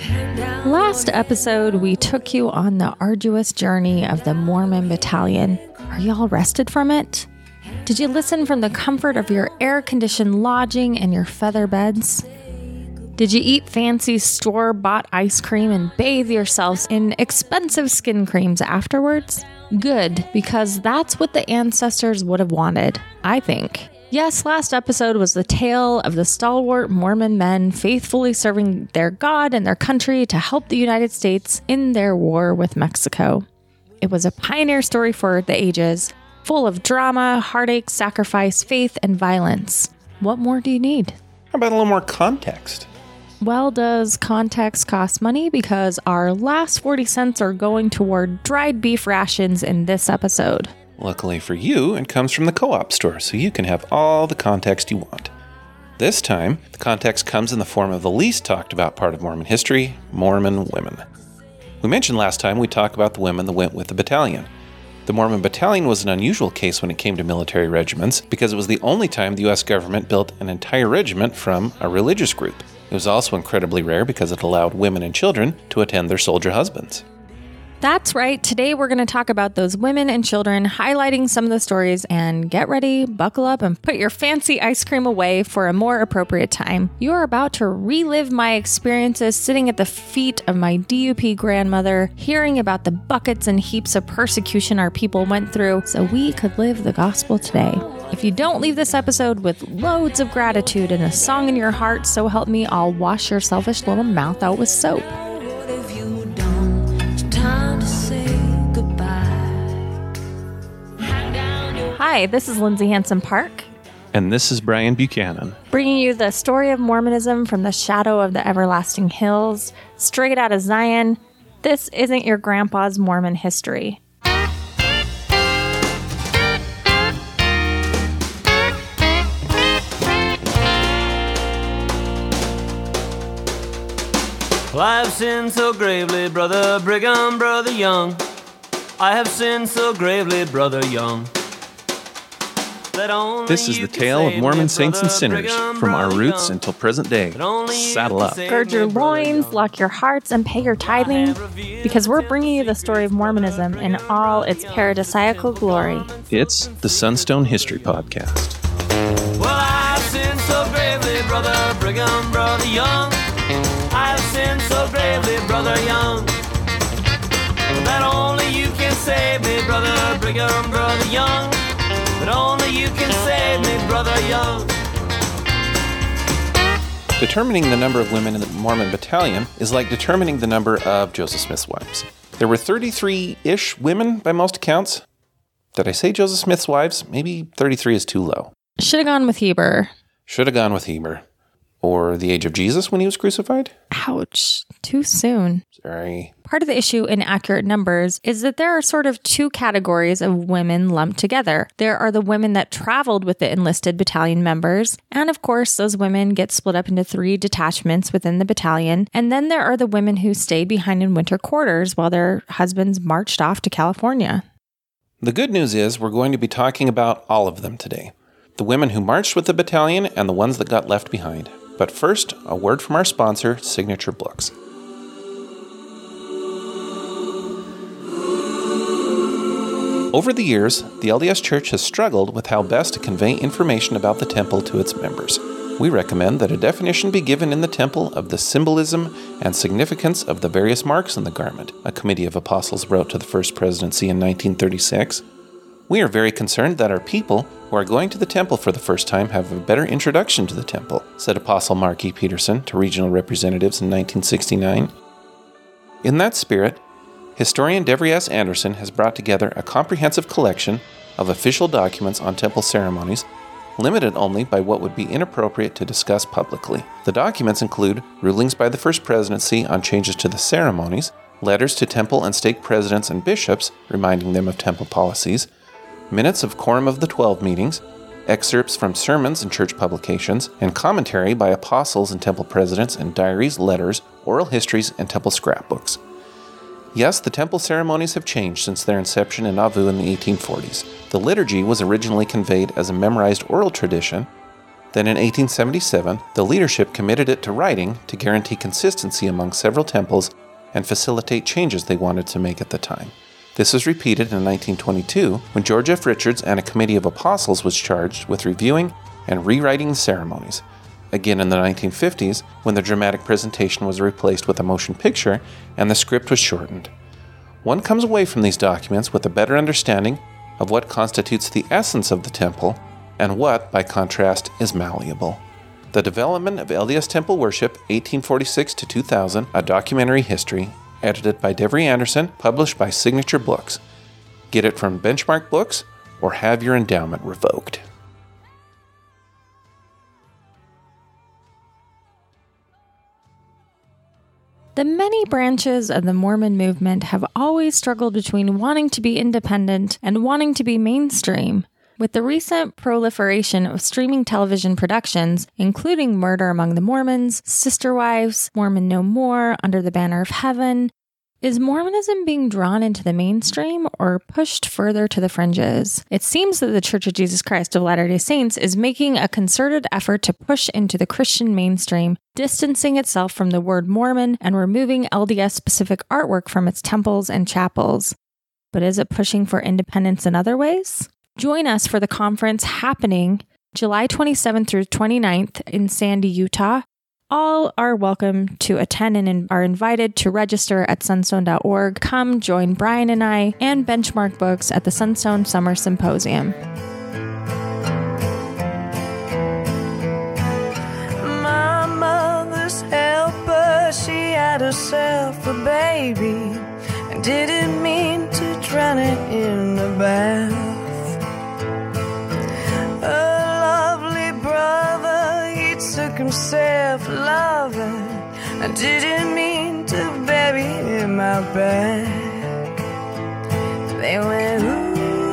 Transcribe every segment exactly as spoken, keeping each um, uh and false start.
Last episode, we took you on the arduous journey of the Mormon Battalion. Are y'all rested from it? Did you listen from the comfort of your air-conditioned lodging and your feather beds? Did you eat fancy store-bought ice cream and bathe yourselves in expensive skin creams afterwards? Good, because that's what the ancestors would have wanted, I think. Yes, last episode was the tale of the stalwart Mormon men faithfully serving their God and their country to help the United States in their war with Mexico. It was a pioneer story for the ages, full of drama, heartache, sacrifice, faith, and violence. What more do you need? How about a little more context? Well, does context cost money? Because our last forty cents are going toward dried beef rations in this episode. Luckily for you, it comes from the co-op store, so you can have all the context you want. This time, the context comes in the form of the least talked about part of Mormon history, Mormon women. We mentioned last time we talked about the women that went with the battalion. The Mormon Battalion was an unusual case when it came to military regiments because it was the only time the U S government built an entire regiment from a religious group. It was also incredibly rare because it allowed women and children to attend their soldier husbands. That's right. Today we're going to talk about those women and children, highlighting some of the stories, and get ready, buckle up, and put your fancy ice cream away for a more appropriate time. You are about to relive my experiences sitting at the feet of my D U P grandmother, hearing about the buckets and heaps of persecution our people went through so we could live the gospel today. If you don't leave this episode with loads of gratitude and a song in your heart, so help me, I'll wash your selfish little mouth out with soap. Hi, this is Lindsay Hanson Park. And this is Brian Buchanan. Bringing you the story of Mormonism from the shadow of the everlasting hills, straight out of Zion. This isn't your grandpa's Mormon history. Well, I have sinned so gravely, Brother Brigham, Brother Young. I have sinned so gravely, Brother Young. This is the tale of Mormon saints and sinners, from our roots until present day. Saddle up. Gird your loins, lock your hearts, and pay your tithing, because we're bringing you the story of Mormonism in all its paradisiacal glory. It's the Sunstone History Podcast. Well, I've sinned so gravely, Brother Brigham, Brother Young. I've sinned so gravely, Brother Young, that only you can save me, Brother Brigham, Brother Young. But only you can save me, Brother Young. Determining the number of women in the Mormon Battalion is like determining the number of Joseph Smith's wives. There were thirty-three-ish women by most accounts. Did I say Joseph Smith's wives? Maybe thirty-three is too low. Should have gone with Heber. Should have gone with Heber. Or the age of Jesus when he was crucified? Ouch. Too soon. Sorry. Part of the issue in accurate numbers is that there are sort of two categories of women lumped together. There are the women that traveled with the enlisted battalion members, and of course those women get split up into three detachments within the battalion, and then there are the women who stayed behind in winter quarters while their husbands marched off to California. The good news is we're going to be talking about all of them today. The women who marched with the battalion and the ones that got left behind. But first, a word from our sponsor, Signature Books. Over the years, the L D S Church has struggled with how best to convey information about the temple to its members. We recommend that a definition be given in the temple of the symbolism and significance of the various marks in the garment, a committee of apostles wrote to the First Presidency in nineteen thirty-six. We are very concerned that our people who are going to the temple for the first time have a better introduction to the temple, said Apostle Mark E. Peterson to regional representatives in nineteen sixty-nine. In that spirit, historian Devery S. Anderson has brought together a comprehensive collection of official documents on temple ceremonies, limited only by what would be inappropriate to discuss publicly. The documents include rulings by the First Presidency on changes to the ceremonies, letters to temple and stake presidents and bishops reminding them of temple policies, minutes of Quorum of the Twelve meetings, excerpts from sermons and church publications, and commentary by apostles and temple presidents in diaries, letters, oral histories, and temple scrapbooks. Yes, the temple ceremonies have changed since their inception in Nauvoo in the eighteen forties. The liturgy was originally conveyed as a memorized oral tradition, Then in eighteen seventy-seven, the leadership committed it to writing to guarantee consistency among several temples and facilitate changes they wanted to make at the time. This was repeated in nineteen twenty-two when George F. Richards and a committee of apostles was charged with reviewing and rewriting the ceremonies. Again in the nineteen fifties, when the dramatic presentation was replaced with a motion picture and the script was shortened. One comes away from these documents with a better understanding of what constitutes the essence of the temple and what, by contrast, is malleable. The Development of L D S Temple Worship, eighteen forty-six to two thousand, a documentary history, edited by Devery Anderson, published by Signature Books. Get it from Benchmark Books or have your endowment revoked. The many branches of the Mormon movement have always struggled between wanting to be independent and wanting to be mainstream. With the recent proliferation of streaming television productions, including Murder Among the Mormons, Sister Wives, Mormon No More, Under the Banner of Heaven, is Mormonism being drawn into the mainstream or pushed further to the fringes? It seems that the Church of Jesus Christ of Latter-day Saints is making a concerted effort to push into the Christian mainstream, distancing itself from the word Mormon and removing L D S-specific artwork from its temples and chapels. But is it pushing for independence in other ways? Join us for the conference happening July twenty-seventh through twenty-ninth in Sandy, Utah. All are welcome to attend and are invited to register at sunstone dot org. Come join Brian and I and Benchmark Books at the Sunstone Summer Symposium. My mother's helper, she had herself a baby and didn't mean to drown it in the bath. Took himself loving. I didn't mean to bury in my back. They went ooh.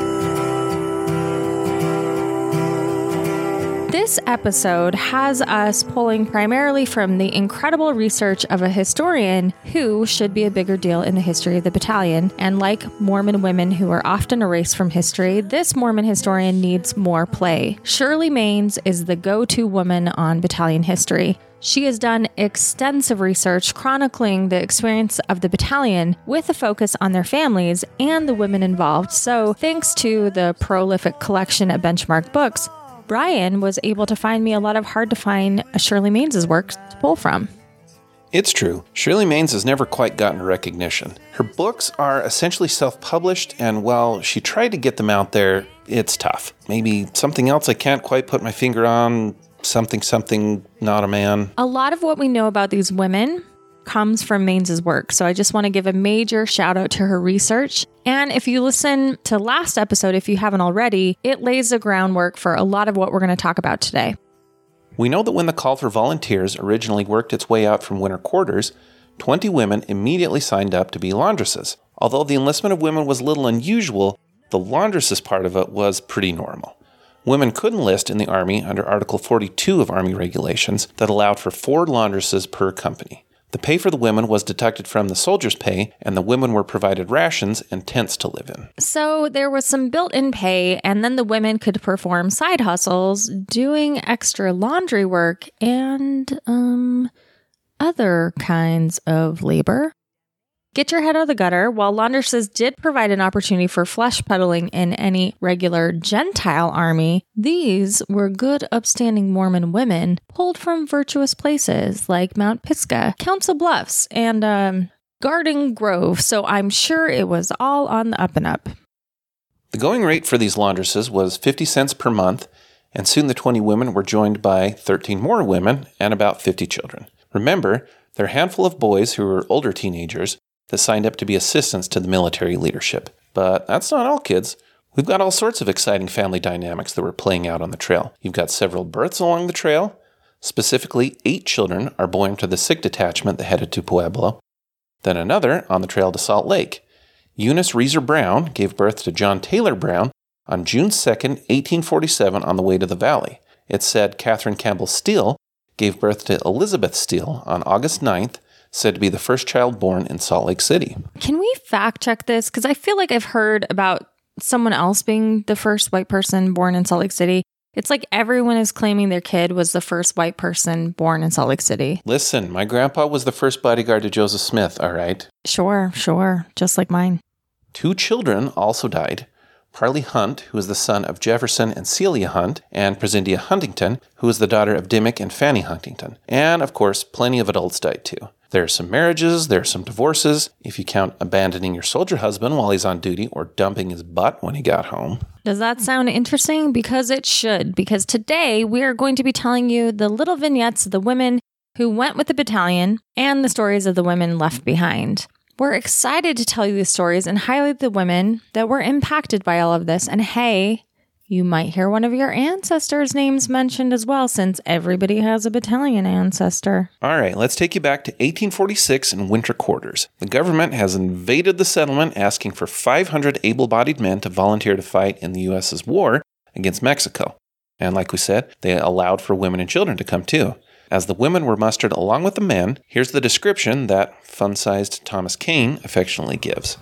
This episode has us pulling primarily from the incredible research of a historian who should be a bigger deal in the history of the battalion. And like Mormon women who are often erased from history, this Mormon historian needs more play. Shirley Maines is the go-to woman on battalion history. She has done extensive research chronicling the experience of the battalion with a focus on their families and the women involved. So thanks to the prolific collection at Benchmark Books, Brian was able to find me a lot of hard-to-find Shirley Maines' work to pull from. It's true. Shirley Maines has never quite gotten recognition. Her books are essentially self-published, and while she tried to get them out there, it's tough. Maybe something else I can't quite put my finger on, something, something, not a man. A lot of what we know about these women comes from Maines' work, so I just want to give a major shout out to her research. And if you listen to last episode, if you haven't already, it lays the groundwork for a lot of what we're going to talk about today. We know that when the call for volunteers originally worked its way out from winter quarters, twenty women immediately signed up to be laundresses. Although the enlistment of women was a little unusual, the laundresses part of it was pretty normal. Women could enlist in the Army under Article forty-two of Army regulations that allowed for four laundresses per company. The pay for the women was deducted from the soldiers' pay, and the women were provided rations and tents to live in. So there was some built-in pay, and then the women could perform side hustles, doing extra laundry work and um other kinds of labor. Get your head out of the gutter. While laundresses did provide an opportunity for flesh peddling in any regular Gentile army, these were good, upstanding Mormon women pulled from virtuous places like Mount Pisgah, Council Bluffs, and um, Garden Grove, so I'm sure it was all on the up and up. The going rate for these laundresses was fifty cents per month, and soon the twenty women were joined by thirteen more women and about fifty children. Remember, there are a handful of boys who were older teenagers that signed up to be assistants to the military leadership. But that's not all, kids. We've got all sorts of exciting family dynamics that were playing out on the trail. You've got several births along the trail. Specifically, eight children are born to the sick detachment that headed to Pueblo. Then another on the trail to Salt Lake. Eunice Reeser Brown gave birth to John Taylor Brown on June second, eighteen forty-seven on the way to the valley. It's said Catherine Campbell Steele gave birth to Elizabeth Steele on August ninth, said to be the first child born in Salt Lake City. Can we fact check this? Because I feel like I've heard about someone else being the first white person born in Salt Lake City. It's like everyone is claiming their kid was the first white person born in Salt Lake City. Listen, my grandpa was the first bodyguard to Joseph Smith, all right? Sure, sure. Just like mine. Two children also died. Parley Hunt, who was the son of Jefferson and Celia Hunt, and Presendia Huntington, who was the daughter of Dimmick and Fanny Huntington. And, of course, plenty of adults died too. There are some marriages, there are some divorces, if you count abandoning your soldier husband while he's on duty or dumping his butt when he got home. Does that sound interesting? Because it should. Because today we are going to be telling you the little vignettes of the women who went with the battalion and the stories of the women left behind. We're excited to tell you these stories and highlight the women that were impacted by all of this. And hey, you might hear one of your ancestors' names mentioned as well, since everybody has a battalion ancestor. All right, let's take you back to eighteen forty-six in winter quarters. The government has invaded the settlement, asking for five hundred able-bodied men to volunteer to fight in the U S's war against Mexico. And like we said, they allowed for women and children to come too. As the women were mustered along with the men, here's the description that fun-sized Thomas Kane affectionately gives.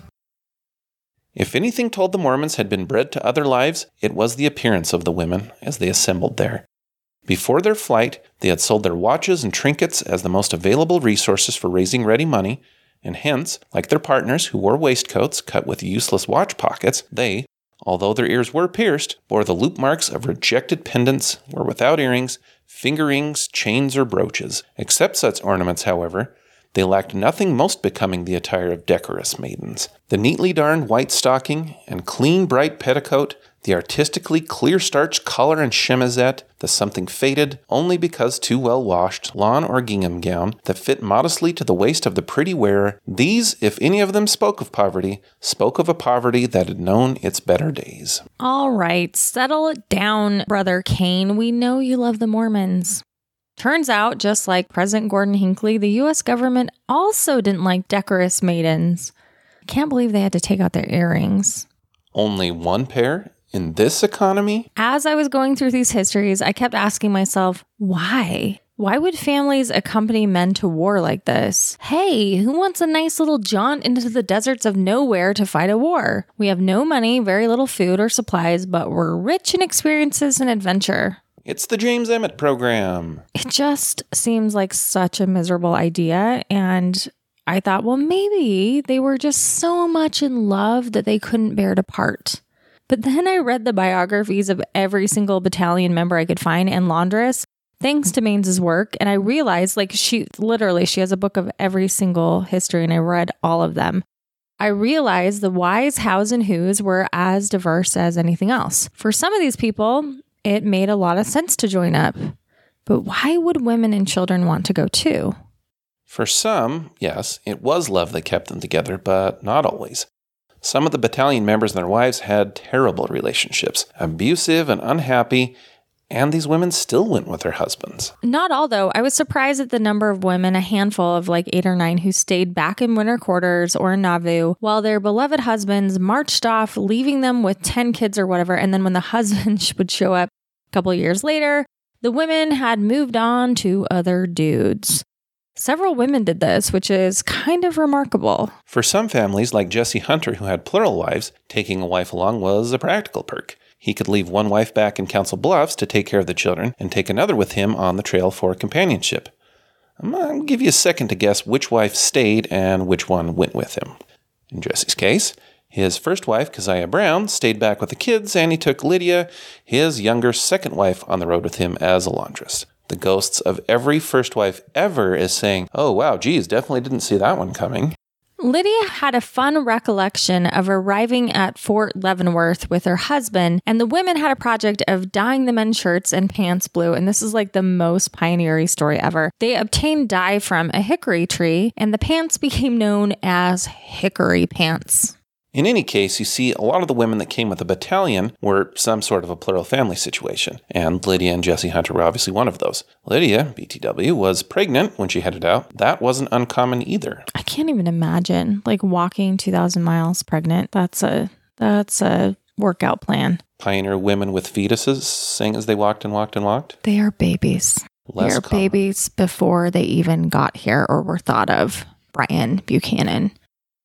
If anything told the Mormons had been bred to other lives, it was the appearance of the women as they assembled there. Before their flight, they had sold their watches and trinkets as the most available resources for raising ready money, and hence, like their partners who wore waistcoats cut with useless watch pockets, they, although their ears were pierced, bore the loop marks of rejected pendants, were without earrings, finger rings, chains, or brooches. Except such ornaments, however, they lacked nothing most becoming the attire of decorous maidens. The neatly darned white stocking and clean bright petticoat, the artistically clear starched collar and chemisette, the something faded, only because too well washed, lawn or gingham gown that fit modestly to the waist of the pretty wearer, these, if any of them spoke of poverty, spoke of a poverty that had known its better days. All right, settle it down, Brother Kane. We know you love the Mormons. Turns out, just like President Gordon Hinckley, the U S government also didn't like decorous maidens. I can't believe they had to take out their earrings. Only one pair? In this economy? As I was going through these histories, I kept asking myself, why? Why would families accompany men to war like this? Hey, who wants a nice little jaunt into the deserts of nowhere to fight a war? We have no money, very little food or supplies, but we're rich in experiences and adventure. It's the James Emmett program. It just seems like such a miserable idea, and I thought, well, maybe they were just so much in love that they couldn't bear to part. But then I read the biographies of every single battalion member I could find and laundress, thanks to Mains's work, and I realized, like, she literally, she has a book of every single history, and I read all of them. I realized the whys, hows, and whos were as diverse as anything else. For some of these people, it made a lot of sense to join up. But why would women and children want to go too? For some, yes, it was love that kept them together, but not always. Some of the battalion members and their wives had terrible relationships, abusive and unhappy, and these women still went with their husbands. Not all, though. I was surprised at the number of women, a handful of like eight or nine, who stayed back in winter quarters or in Nauvoo while their beloved husbands marched off, leaving them with ten kids or whatever. And then when the husband would show up a couple of years later, the women had moved on to other dudes. Several women did this, which is kind of remarkable. For some families, like Jesse Hunter, who had plural wives, taking a wife along was a practical perk. He could leave one wife back in Council Bluffs to take care of the children and take another with him on the trail for companionship. I'm going to give you a second to guess which wife stayed and which one went with him. In Jesse's case, his first wife, Keziah Brown, stayed back with the kids, and he took Lydia, his younger second wife, on the road with him as a laundress. The ghosts of every first wife ever is saying, oh, wow, geez, definitely didn't see that one coming. Lydia had a fun recollection of arriving at Fort Leavenworth with her husband, and the women had a project of dyeing the men's shirts and pants blue, and this is like the most pioneering story ever. They obtained dye from a hickory tree, and the pants became known as hickory pants. In any case, you see, a lot of the women that came with the battalion were some sort of a plural family situation, and Lydia and Jesse Hunter were obviously one of those. Lydia, B T W, was pregnant when she headed out. That wasn't uncommon either. I can't even imagine, like, walking two thousand miles pregnant. That's a, that's a workout plan. Pioneer women with fetuses sang as they walked and walked and walked? They are babies. Less they are common. babies before they even got here or were thought of. Brian Buchanan.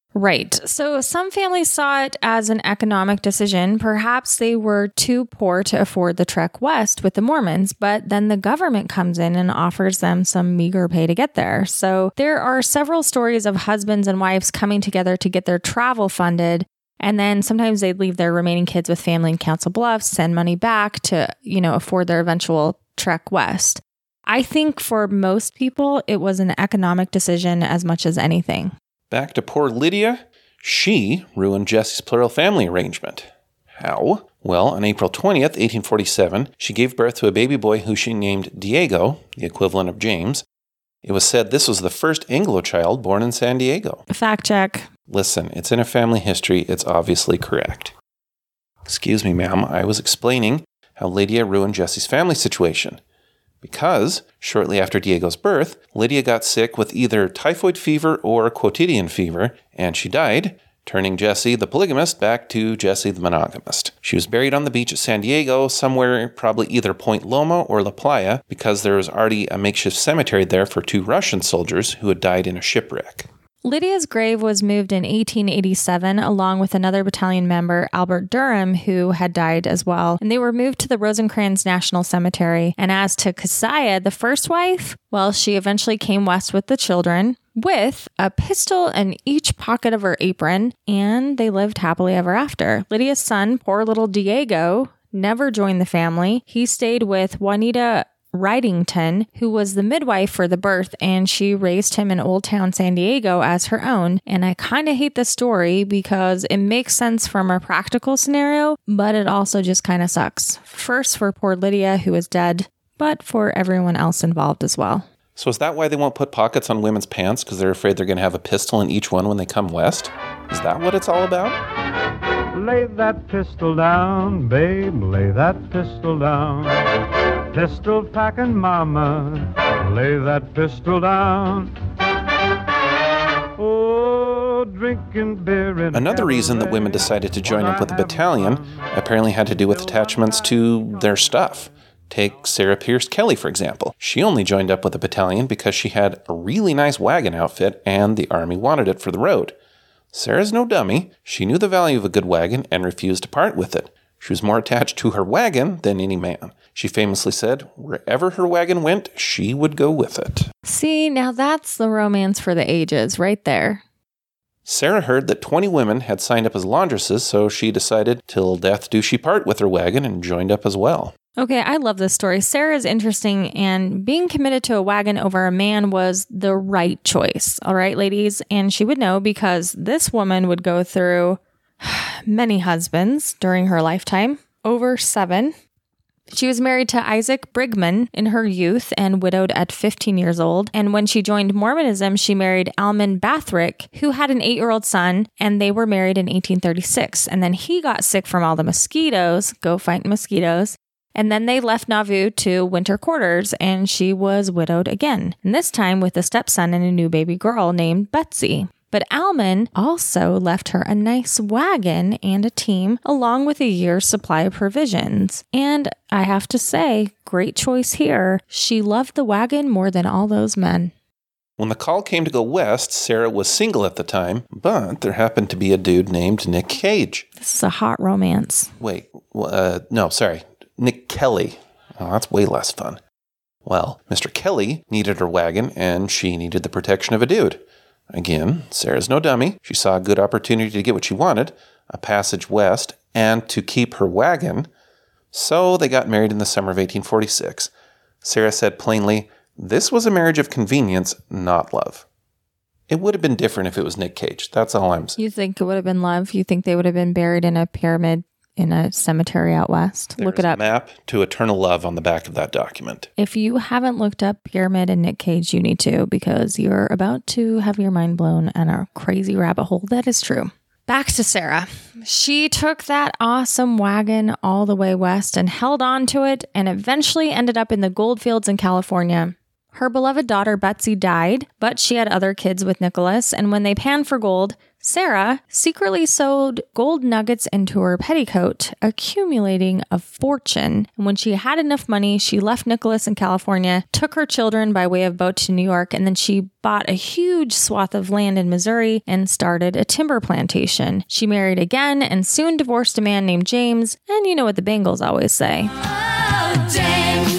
Right. So some families saw it as an economic decision. Perhaps they were too poor to afford the trek west with the Mormons, but then the government comes in and offers them some meager pay to get there. So there are several stories of husbands and wives coming together to get their travel funded. And then sometimes they'd leave their remaining kids with family in Council Bluffs, send money back to, you know, afford their eventual trek west. I think for most people, it was an economic decision as much as anything. Back to poor Lydia. She ruined Jesse's plural family arrangement. How? Well, on April twentieth, eighteen forty-seven, she gave birth to a baby boy who she named Diego, the equivalent of James. It was said this was the first Anglo child born in San Diego. Fact check. Listen, it's in a family history. It's obviously correct. Excuse me, ma'am. I was explaining how Lydia ruined Jesse's family situation. Because, shortly after Diego's birth, Lydia got sick with either typhoid fever or quotidian fever, and she died, turning Jesse the polygamist back to Jesse the monogamist. She was buried on the beach at San Diego, somewhere probably either Point Loma or La Playa, because there was already a makeshift cemetery there for two Russian soldiers who had died in a shipwreck. Lydia's grave was moved in eighteen eighty-seven along with another battalion member, Albert Durham, who had died as well. And they were moved to the Rosencrantz National Cemetery. And as to Keziah, the first wife, well, she eventually came west with the children with a pistol in each pocket of her apron, and they lived happily ever after. Lydia's son, poor little Diego, never joined the family. He stayed with Juanita Wrightington, who was the midwife for the birth, and she raised him in Old Town San Diego as her own. And I kind of hate this story because it makes sense from a practical scenario, but it also just kind of sucks. First for poor Lydia, who is dead, but for everyone else involved as well. So is that why they won't put pockets on women's pants? Because they're afraid they're going to have a pistol in each one when they come west? Is that what it's all about? Lay that pistol down, babe, lay that pistol down. Pistol packing mama, lay that pistol down. Oh, drinking beer in Another reason that women decided to join up with the battalion apparently had to do with attachments to their stuff. Take Sarah Pierce Kelly, for example. She only joined up with the battalion because she had a really nice wagon outfit and the Army wanted it for the road. Sarah's no dummy. She knew the value of a good wagon and refused to part with it. She was more attached to her wagon than any man. She famously said, wherever her wagon went, she would go with it. See, now that's the romance for the ages right there. Sarah heard that twenty women had signed up as laundresses, so she decided, till death do she part with her wagon, and joined up as well. Okay, I love this story. Sarah is interesting, and being committed to a wagon over a man was the right choice. All right, ladies? And she would know because this woman would go through many husbands during her lifetime, over seven. She was married to Isaac Brigman in her youth and widowed at fifteen years old. And when she joined Mormonism, she married Alman Bathrick, who had an eight-year-old son, and they were married in eighteen thirty-six. And then he got sick from all the mosquitoes. Go fight mosquitoes. And then they left Nauvoo to winter quarters, and she was widowed again. And this time with a stepson and a new baby girl named Betsy. But Alman also left her a nice wagon and a team, along with a year's supply of provisions. And I have to say, great choice here. She loved the wagon more than all those men. When the call came to go west, Sarah was single at the time, but there happened to be a dude named Nick Cage. This is a hot romance. Wait, uh, no, sorry. Nick Kelly. Oh, that's way less fun. Well, Mister Kelly needed her wagon, and she needed the protection of a dude. Again, Sarah's no dummy. She saw a good opportunity to get what she wanted, a passage west, and to keep her wagon. So they got married in the summer of eighteen forty-six. Sarah said plainly, this was a marriage of convenience, not love. It would have been different if it was Nick Cage. That's all I'm saying. You think it would have been love? You think they would have been buried in a pyramid in a cemetery out west? There's Look it up. A map to eternal love on the back of that document. If you haven't looked up Pyramid and Nick Cage, you need to, because you're about to have your mind blown and a crazy rabbit hole. That is true. Back to Sarah. She took that awesome wagon all the way west and held on to it and eventually ended up in the gold fields in California. Her beloved daughter Betsy died, but she had other kids with Nicholas, and when they panned for gold, Sarah secretly sewed gold nuggets into her petticoat, accumulating a fortune. And when she had enough money, she left Nicholas in California, took her children by way of boat to New York, and then she bought a huge swath of land in Missouri and started a timber plantation. She married again and soon divorced a man named James, and you know what the Bengals always say. Oh, James.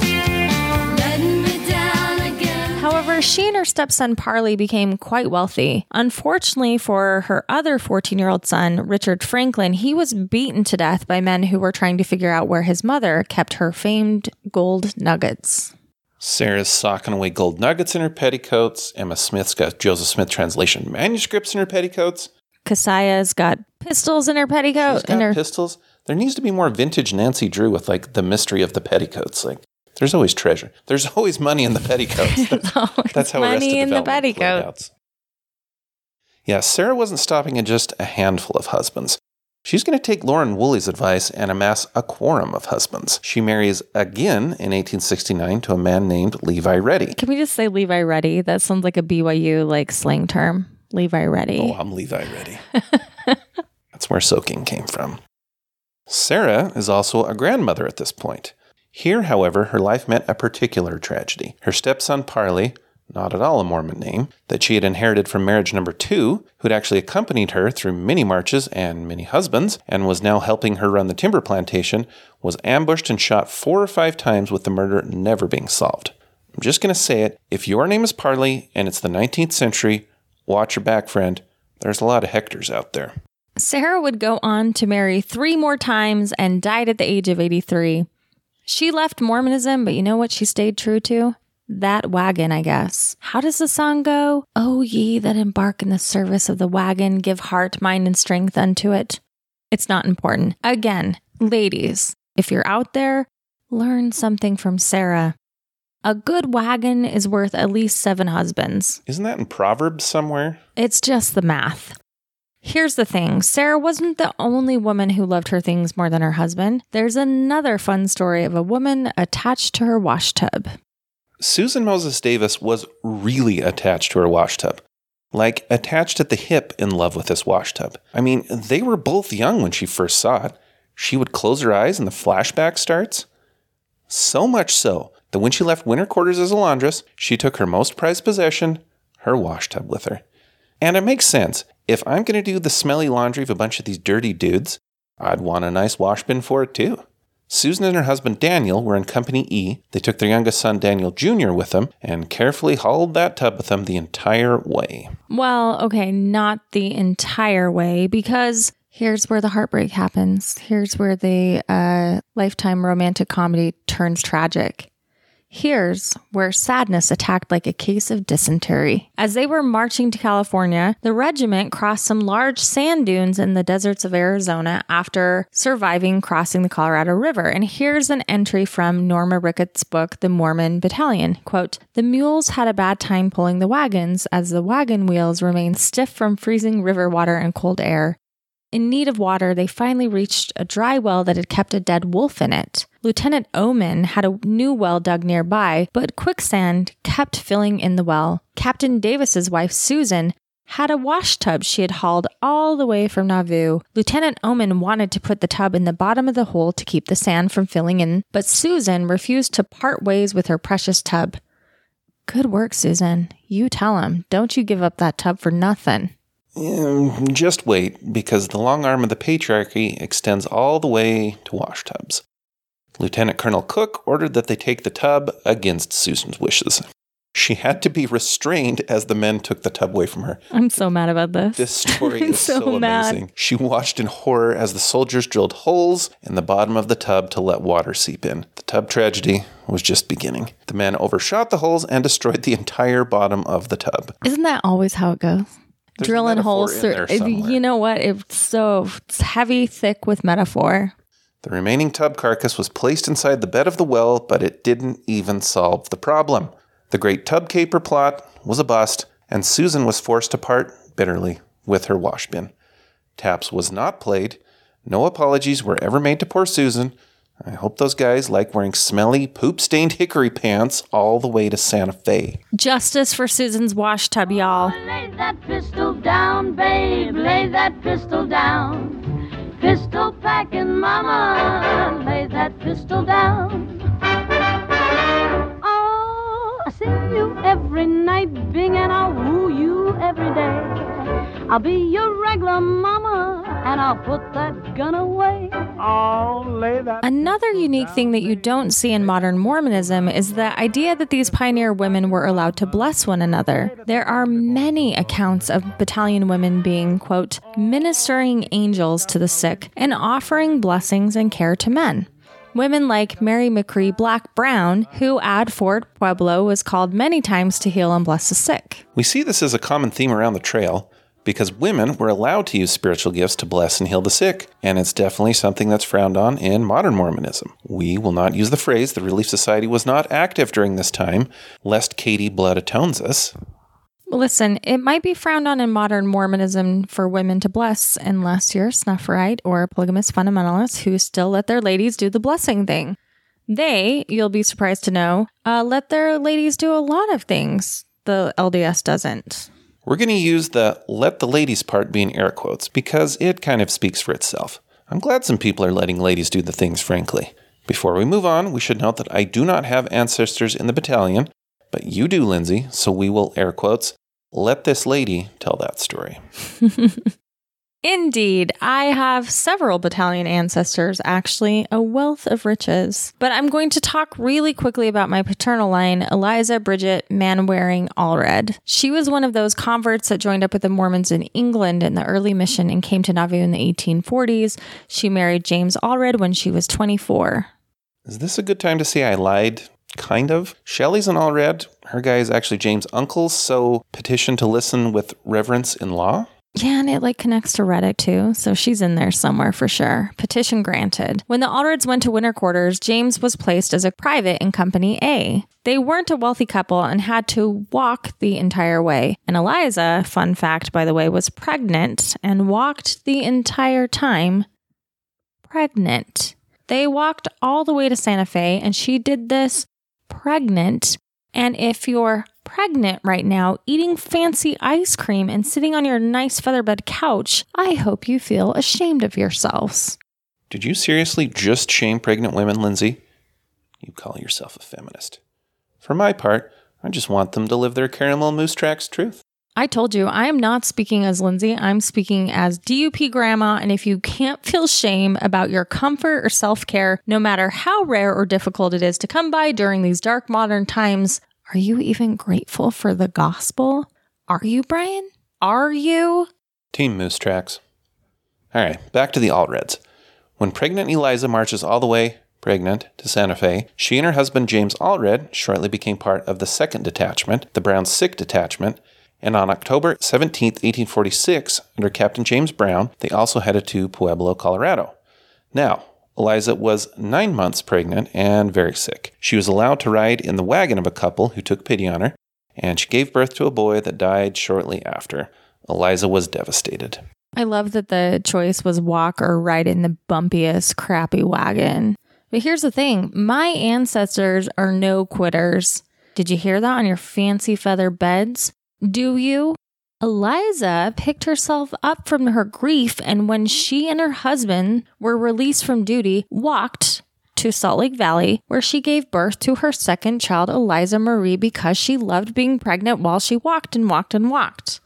However, she and her stepson Parley became quite wealthy. Unfortunately for her other fourteen-year-old son, Richard Franklin, he was beaten to death by men who were trying to figure out where his mother kept her famed gold nuggets. Sarah's socking away gold nuggets in her petticoats. Emma Smith's got Joseph Smith translation manuscripts in her petticoats. Keziah's got pistols in her petticoat. She's got in her- pistols. There needs to be more vintage Nancy Drew with, like, the mystery of the petticoats. Like, there's always treasure. There's always money in the petticoats. That's, that's how money Arrested in the Development played petticoat. out. Yeah, Sarah wasn't stopping at just a handful of husbands. She's going to take Lauren Woolley's advice and amass a quorum of husbands. She marries again in eighteen sixty-nine to a man named Levi Reddy. Can we just say Levi Reddy? That sounds like a B Y U like slang term. Levi Reddy. Oh, I'm Levi Reddy. That's where soaking came from. Sarah is also a grandmother at this point. Here, however, her life met a particular tragedy. Her stepson Parley, not at all a Mormon name, that she had inherited from marriage number two, who'd actually accompanied her through many marches and many husbands, and was now helping her run the timber plantation, was ambushed and shot four or five times with the murder never being solved. I'm just going to say it. If your name is Parley and it's the nineteenth century, watch your back, friend. There's a lot of Hectors out there. Sarah would go on to marry three more times and died at the age of eighty-three. She left Mormonism, but you know what she stayed true to? That wagon, I guess. How does the song go? Oh, ye that embark in the service of the wagon, give heart, mind, and strength unto it. It's not important. Again, ladies, if you're out there, learn something from Sarah. A good wagon is worth at least seven husbands. Isn't that in Proverbs somewhere? It's just the math. Here's the thing. Sarah wasn't the only woman who loved her things more than her husband. There's another fun story of a woman attached to her washtub. Susan Moses Davis was really attached to her washtub. Like, attached at the hip in love with this washtub. I mean, they were both young when she first saw it. She would close her eyes and the flashback starts. So much so that when she left winter quarters as a laundress, she took her most prized possession, her washtub, with her. And it makes sense. If I'm going to do the smelly laundry of a bunch of these dirty dudes, I'd want a nice wash bin for it too. Susan and her husband Daniel were in Company E. They took their youngest son Daniel Junior with them and carefully hauled that tub with them the entire way. Well, okay, not the entire way, because here's where the heartbreak happens. Here's where the uh, Lifetime romantic comedy turns tragic. Here's where sadness attacked like a case of dysentery. As they were marching to California, the regiment crossed some large sand dunes in the deserts of Arizona after surviving crossing the Colorado River. And here's an entry from Norma Ricketts' book, The Mormon Battalion. Quote, "The mules had a bad time pulling the wagons as the wagon wheels remained stiff from freezing river water and cold air. In need of water, they finally reached a dry well that had kept a dead wolf in it. Lieutenant Oman had a new well dug nearby, but quicksand kept filling in the well. Captain Davis's wife, Susan, had a wash tub she had hauled all the way from Nauvoo. Lieutenant Oman wanted to put the tub in the bottom of the hole to keep the sand from filling in, but Susan refused to part ways with her precious tub. Good work, Susan. You tell him. Don't you give up that tub for nothing." Mm, just wait, because the long arm of the patriarchy extends all the way to wash tubs. Lieutenant Colonel Cook ordered that they take the tub against Susan's wishes. She had to be restrained as the men took the tub away from her. I'm so mad about this. This story I'm is so, so mad. amazing. She watched in horror as the soldiers drilled holes in the bottom of the tub to let water seep in. The tub tragedy was just beginning. The men overshot the holes and destroyed the entire bottom of the tub. Isn't that always how it goes? There's Drilling a holes metaphor through. in there somewhere. You know what? It's so it's heavy, thick with metaphor. The remaining tub carcass was placed inside the bed of the well, but it didn't even solve the problem. The great tub caper plot was a bust, and Susan was forced to part bitterly with her wash bin. Taps was not played. No apologies were ever made to poor Susan. I hope those guys like wearing smelly, poop-stained hickory pants all the way to Santa Fe. Justice for Susan's wash tub, y'all. Lay that pistol down, babe, lay that pistol down. Pistol packing mama, lay that pistol down. Oh, I see you every night, Bing, and I'll woo you every day. I'll be your regular mama, and I'll put that gun away. Oh, lay that. Another unique thing that you don't see in modern Mormonism is the idea that these pioneer women were allowed to bless one another. There are many accounts of battalion women being, quote, ministering angels to the sick and offering blessings and care to men. Women like Mary McCree Black Brown, who at Fort Pueblo was called many times to heal and bless the sick. We see this as a common theme around the trail because women were allowed to use spiritual gifts to bless and heal the sick, and it's definitely something that's frowned on in modern Mormonism. We will not use the phrase the Relief Society was not active during this time, lest Katie Blood atones us. Listen, it might be frowned on in modern Mormonism for women to bless unless you're a Snuffrite or a polygamous fundamentalist who still let their ladies do the blessing thing. They, you'll be surprised to know, uh, let their ladies do a lot of things the L D S doesn't. We're going to use the let the ladies part be in air quotes because it kind of speaks for itself. I'm glad some people are letting ladies do the things, frankly. Before we move on, we should note that I do not have ancestors in the battalion, but you do, Lindsay, so we will, air quotes, let this lady tell that story. Indeed, I have several battalion ancestors, actually, a wealth of riches. But I'm going to talk really quickly about my paternal line, Eliza Bridget Manwaring Allred. She was one of those converts that joined up with the Mormons in England in the early mission and came to Nauvoo in the eighteen forties. She married James Allred when she was twenty-four. Is this a good time to say I lied? Kind of. Shelley's an Allred. Her guy is actually James' uncle, so petition to listen with reverence in law? Yeah, and it like connects to Reddit too, so she's in there somewhere for sure. Petition granted. When the Allreds went to winter quarters, James was placed as a private in Company A. They weren't a wealthy couple and had to walk the entire way. And Eliza, fun fact by the way, was pregnant and walked the entire time pregnant. They walked all the way to Santa Fe, and she did this pregnant. And if you're pregnant right now, eating fancy ice cream and sitting on your nice featherbed couch, I hope you feel ashamed of yourselves. Did you seriously just shame pregnant women, Lindsay? You call yourself a feminist. For my part, I just want them to live their caramel moose tracks truth. I told you, I am not speaking as Lindsay. I'm speaking as D U P grandma, and if you can't feel shame about your comfort or self-care, no matter how rare or difficult it is to come by during these dark modern times, are you even grateful for the gospel? Are you, Brian? Are you? Team Moose Tracks. All right, back to the Allreds. When pregnant Eliza marches all the way, pregnant, to Santa Fe, she and her husband James Allred shortly became part of the second detachment, the Brown Sick Detachment, and on October seventeenth, eighteen forty-six, under Captain James Brown, they also headed to Pueblo, Colorado. Now, Eliza was nine months pregnant and very sick. She was allowed to ride in the wagon of a couple who took pity on her, and she gave birth to a boy that died shortly after. Eliza was devastated. I love that the choice was walk or ride in the bumpiest, crappy wagon. But here's the thing. My ancestors are no quitters. Did you hear that on your fancy feather beds? Do you? Eliza picked herself up from her grief, and when she and her husband were released from duty, walked to Salt Lake Valley, where she gave birth to her second child, Eliza Marie, because she loved being pregnant while she walked and walked and walked.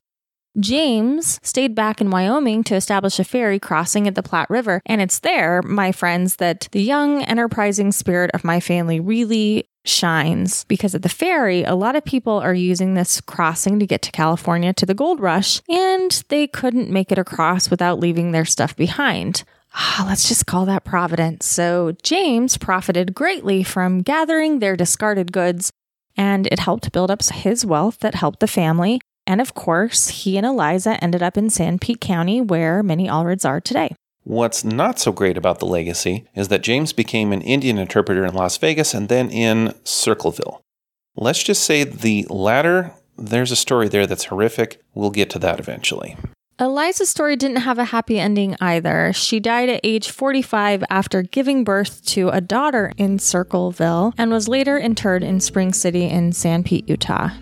James stayed back in Wyoming to establish a ferry crossing at the Platte River, and it's there, my friends, that the young, enterprising spirit of my family really shines, because at the ferry, a lot of people are using this crossing to get to California to the gold rush, and they couldn't make it across without leaving their stuff behind. Ah, let's just call that Providence. So James profited greatly from gathering their discarded goods, and it helped build up his wealth that helped the family. And of course, he and Eliza ended up in San Pete County, where many Allreds are today. What's not so great about the legacy is that James became an Indian interpreter in Las Vegas and then in Circleville. Let's just say the latter, there's a story there that's horrific. We'll get to that eventually. Eliza's story didn't have a happy ending either. She died at age forty-five after giving birth to a daughter in Circleville and was later interred in Spring City in Sanpete, Utah.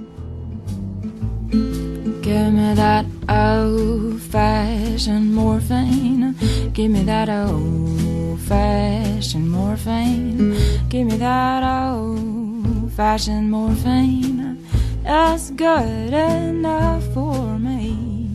Give me that old-fashioned morphine. Give me that old-fashioned morphine. Give me that old-fashioned morphine. That's good enough for me.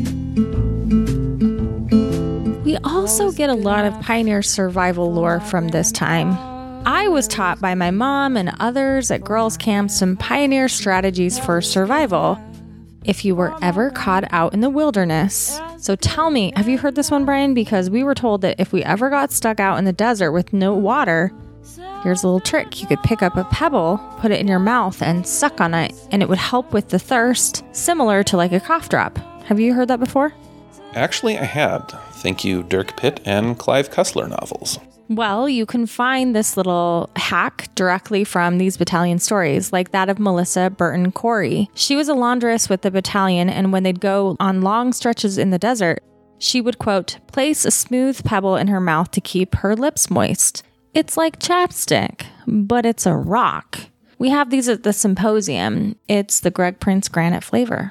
We also get a lot of pioneer survival lore from this time. I was taught by my mom and others at girls' camp some pioneer strategies for survival if you were ever caught out in the wilderness. So tell me, have you heard this one, Brian? Because we were told that if we ever got stuck out in the desert with no water, here's a little trick. You could pick up a pebble, put it in your mouth, and suck on it, and it would help with the thirst, similar to like a cough drop. Have you heard that before? Actually, I had. Thank you, Dirk Pitt and Clive Cussler novels. Well, you can find this little hack directly from these battalion stories, like that of Melissa Burton Corey. She was a laundress with the battalion, and when they'd go on long stretches in the desert, she would, quote, place a smooth pebble in her mouth to keep her lips moist. It's like chapstick, but it's a rock. We have these at the symposium. It's the Greg Prince granite flavor.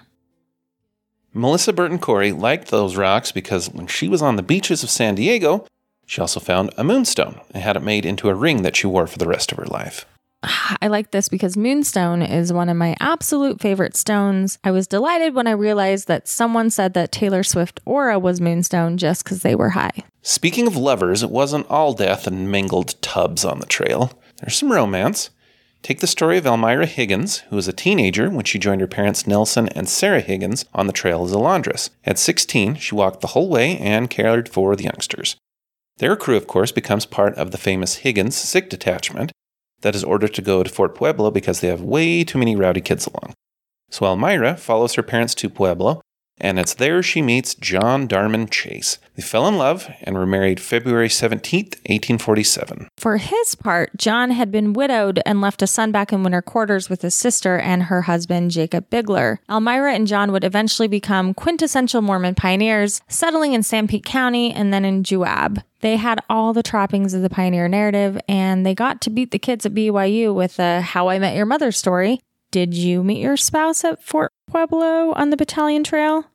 Melissa Burton Corey liked those rocks because when she was on the beaches of San Diego, she also found a moonstone and had it made into a ring that she wore for the rest of her life. I like this because moonstone is one of my absolute favorite stones. I was delighted when I realized that someone said that Taylor Swift Aura was moonstone just because they were high. Speaking of lovers, it wasn't all death and mangled tubs on the trail. There's some romance. Take the story of Elmira Higgins, who was a teenager when she joined her parents Nelson and Sarah Higgins on the trail as a laundress. At sixteen, she walked the whole way and cared for the youngsters. Their crew, of course, becomes part of the famous Higgins Sick Detachment that is ordered to go to Fort Pueblo because they have way too many rowdy kids along. So Elmira follows her parents to Pueblo, and it's there she meets John Darman Chase. They fell in love and were married February seventeenth, eighteen forty-seven. For his part, John had been widowed and left a son back in winter quarters with his sister and her husband, Jacob Bigler. Elmira and John would eventually become quintessential Mormon pioneers, settling in Sanpete County and then in Juab. They had all the trappings of the pioneer narrative, and they got to beat the kids at B Y U with a How I Met Your Mother story. Did you meet your spouse at Fort Pueblo on the Battalion Trail?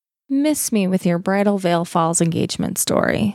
Miss me with your Bridal Veil Falls engagement story.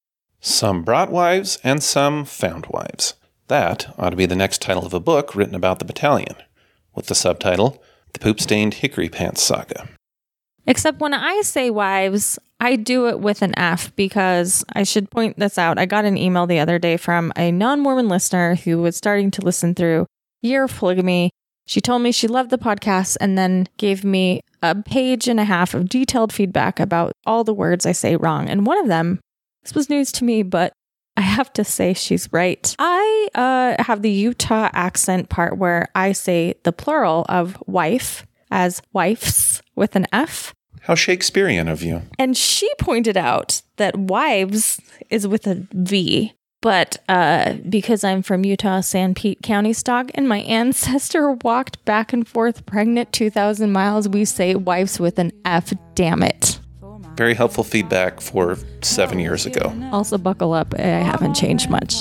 Some brought wives and some found wives. That ought to be the next title of a book written about the battalion, with the subtitle, The Poop-Stained Hickory Pants Saga. Except when I say wives, I do it with an F because I should point this out. I got an email the other day from a non-Mormon listener who was starting to listen through Year of Polygamy. She told me she loved the podcast and then gave me a page and a half of detailed feedback about all the words I say wrong. And one of them, this was news to me, but I have to say she's right. I uh, have the Utah accent part where I say the plural of wife as wifes with an F. How Shakespearean of you. And she pointed out that wives is with a V. But uh, because I'm from Utah, Sanpete County stock, and my ancestor walked back and forth pregnant two thousand miles, we say wives with an F, damn it. Very helpful feedback for seven years ago. Also buckle up, I haven't changed much.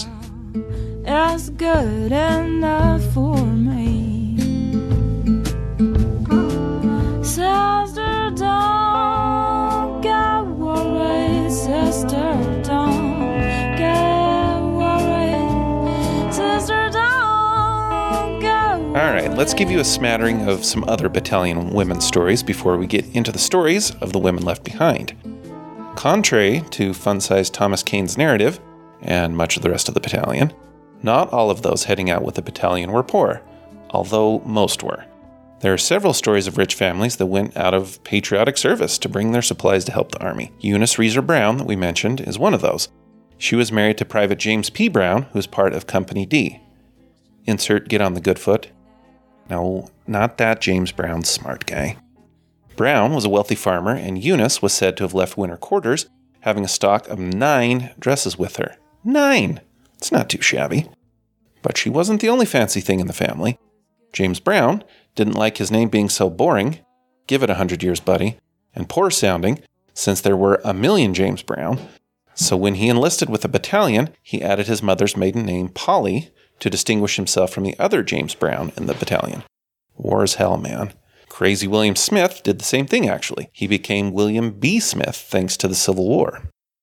That's good enough for me. Sister, don't get worried. Sister, don't get worried. Sister, don't get worried. All right, let's give you a smattering of some other battalion women's stories before we get into the stories of the women left behind. Contrary to fun-sized Thomas Kane's narrative, and much of the rest of the battalion, not all of those heading out with the battalion were poor, although most were. There are several stories of rich families that went out of patriotic service to bring their supplies to help the Army. Eunice Reeser Brown, that we mentioned, is one of those. She was married to Private James P. Brown, who was part of Company D. Insert get on the good foot. No, not that James Brown smart guy. Brown was a wealthy farmer, and Eunice was said to have left winter quarters, having a stock of nine dresses with her. Nine! It's not too shabby. But she wasn't the only fancy thing in the family. James Brown didn't like his name being so boring, give it a hundred years, buddy, and poor sounding, since there were a million James Brown. So when he enlisted with the battalion, he added his mother's maiden name, Polly, to distinguish himself from the other James Brown in the battalion. War is hell, man. Crazy William Smith did the same thing, actually. He became William B. Smith thanks to the Civil War.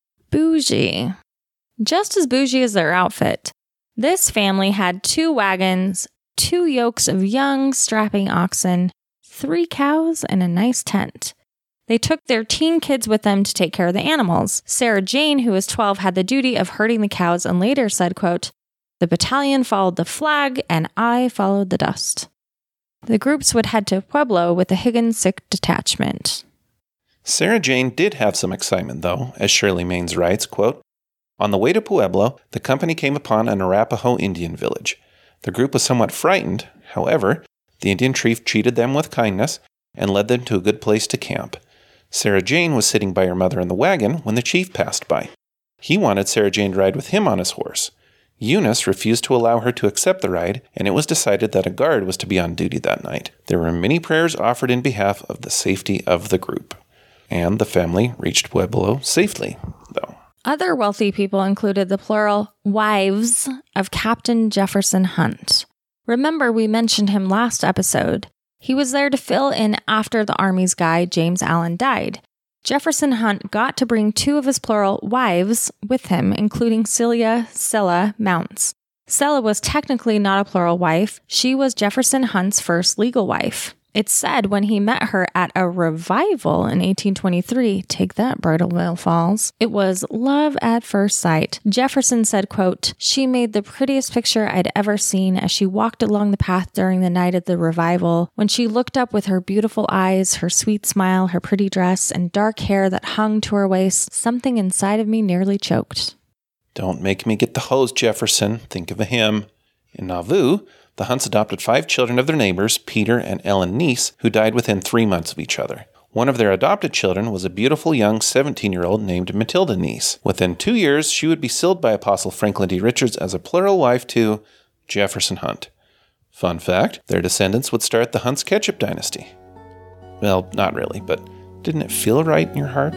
Bougie. Just as bougie as their outfit. This family had two wagons, two yokes of young, strapping oxen, three cows, and a nice tent. They took their teen kids with them to take care of the animals. Sarah Jane, who was twelve, had the duty of herding the cows and later said, quote, "The battalion followed the flag and I followed the dust." The groups would head to Pueblo with the Higgins Sick Detachment. Sarah Jane did have some excitement, though, as Shirley Maines writes, quote, "On the way to Pueblo, the company came upon an Arapaho Indian village. The group was somewhat frightened. However, the Indian chief treated them with kindness and led them to a good place to camp. Sarah Jane was sitting by her mother in the wagon when the chief passed by. He wanted Sarah Jane to ride with him on his horse. Eunice refused to allow her to accept the ride, and it was decided that a guard was to be on duty that night. There were many prayers offered in behalf of the safety of the group. And the family reached Pueblo safely, though." Other wealthy people included the plural wives of Captain Jefferson Hunt. Remember, we mentioned him last episode. He was there to fill in after the Army's guy, James Allen, died. Jefferson Hunt got to bring two of his plural wives with him, including Celia Sella Mounts. Sella was technically not a plural wife. She was Jefferson Hunt's first legal wife. It's said when he met her at a revival in eighteen twenty-three, take that, Bridalveil Falls, it was love at first sight. Jefferson said, quote, "She made the prettiest picture I'd ever seen as she walked along the path during the night of the revival. When she looked up with her beautiful eyes, her sweet smile, her pretty dress, and dark hair that hung to her waist, something inside of me nearly choked." Don't make me get the hose, Jefferson. Think of a hymn. In Nauvoo, the Hunts adopted five children of their neighbors, Peter and Ellen Neese, who died within three months of each other. One of their adopted children was a beautiful young seventeen-year-old named Matilda Neese. Within two years, she would be sealed by Apostle Franklin D. Richards as a plural wife to Jefferson Hunt. Fun fact, their descendants would start the Hunt's Ketchup dynasty. Well, not really, but didn't it feel right in your heart?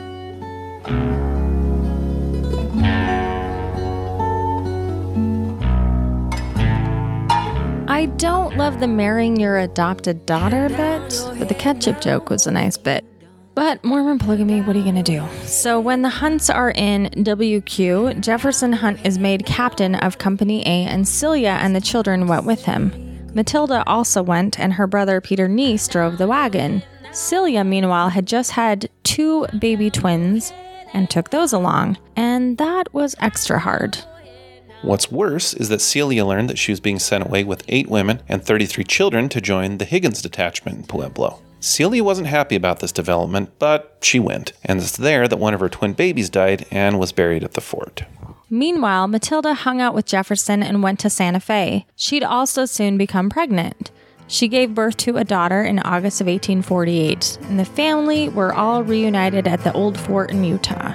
I don't love the marrying your adopted daughter bit, but the ketchup joke was a nice bit. But Mormon polygamy, what are you going to do? So when the Hunts are in W Q, Jefferson Hunt is made captain of Company A, and Celia and the children went with him. Matilda also went, and her brother Peter Neese drove the wagon. Celia, meanwhile, had just had two baby twins and took those along, and that was extra hard. What's worse is that Celia learned that she was being sent away with eight women and thirty-three children to join the Higgins Detachment in Pueblo. Celia wasn't happy about this development, but she went, and it's there that one of her twin babies died and was buried at the fort. Meanwhile, Matilda hung out with Jefferson and went to Santa Fe. She'd also soon become pregnant. She gave birth to a daughter in August of eighteen forty-eight, and the family were all reunited at the old fort in Utah.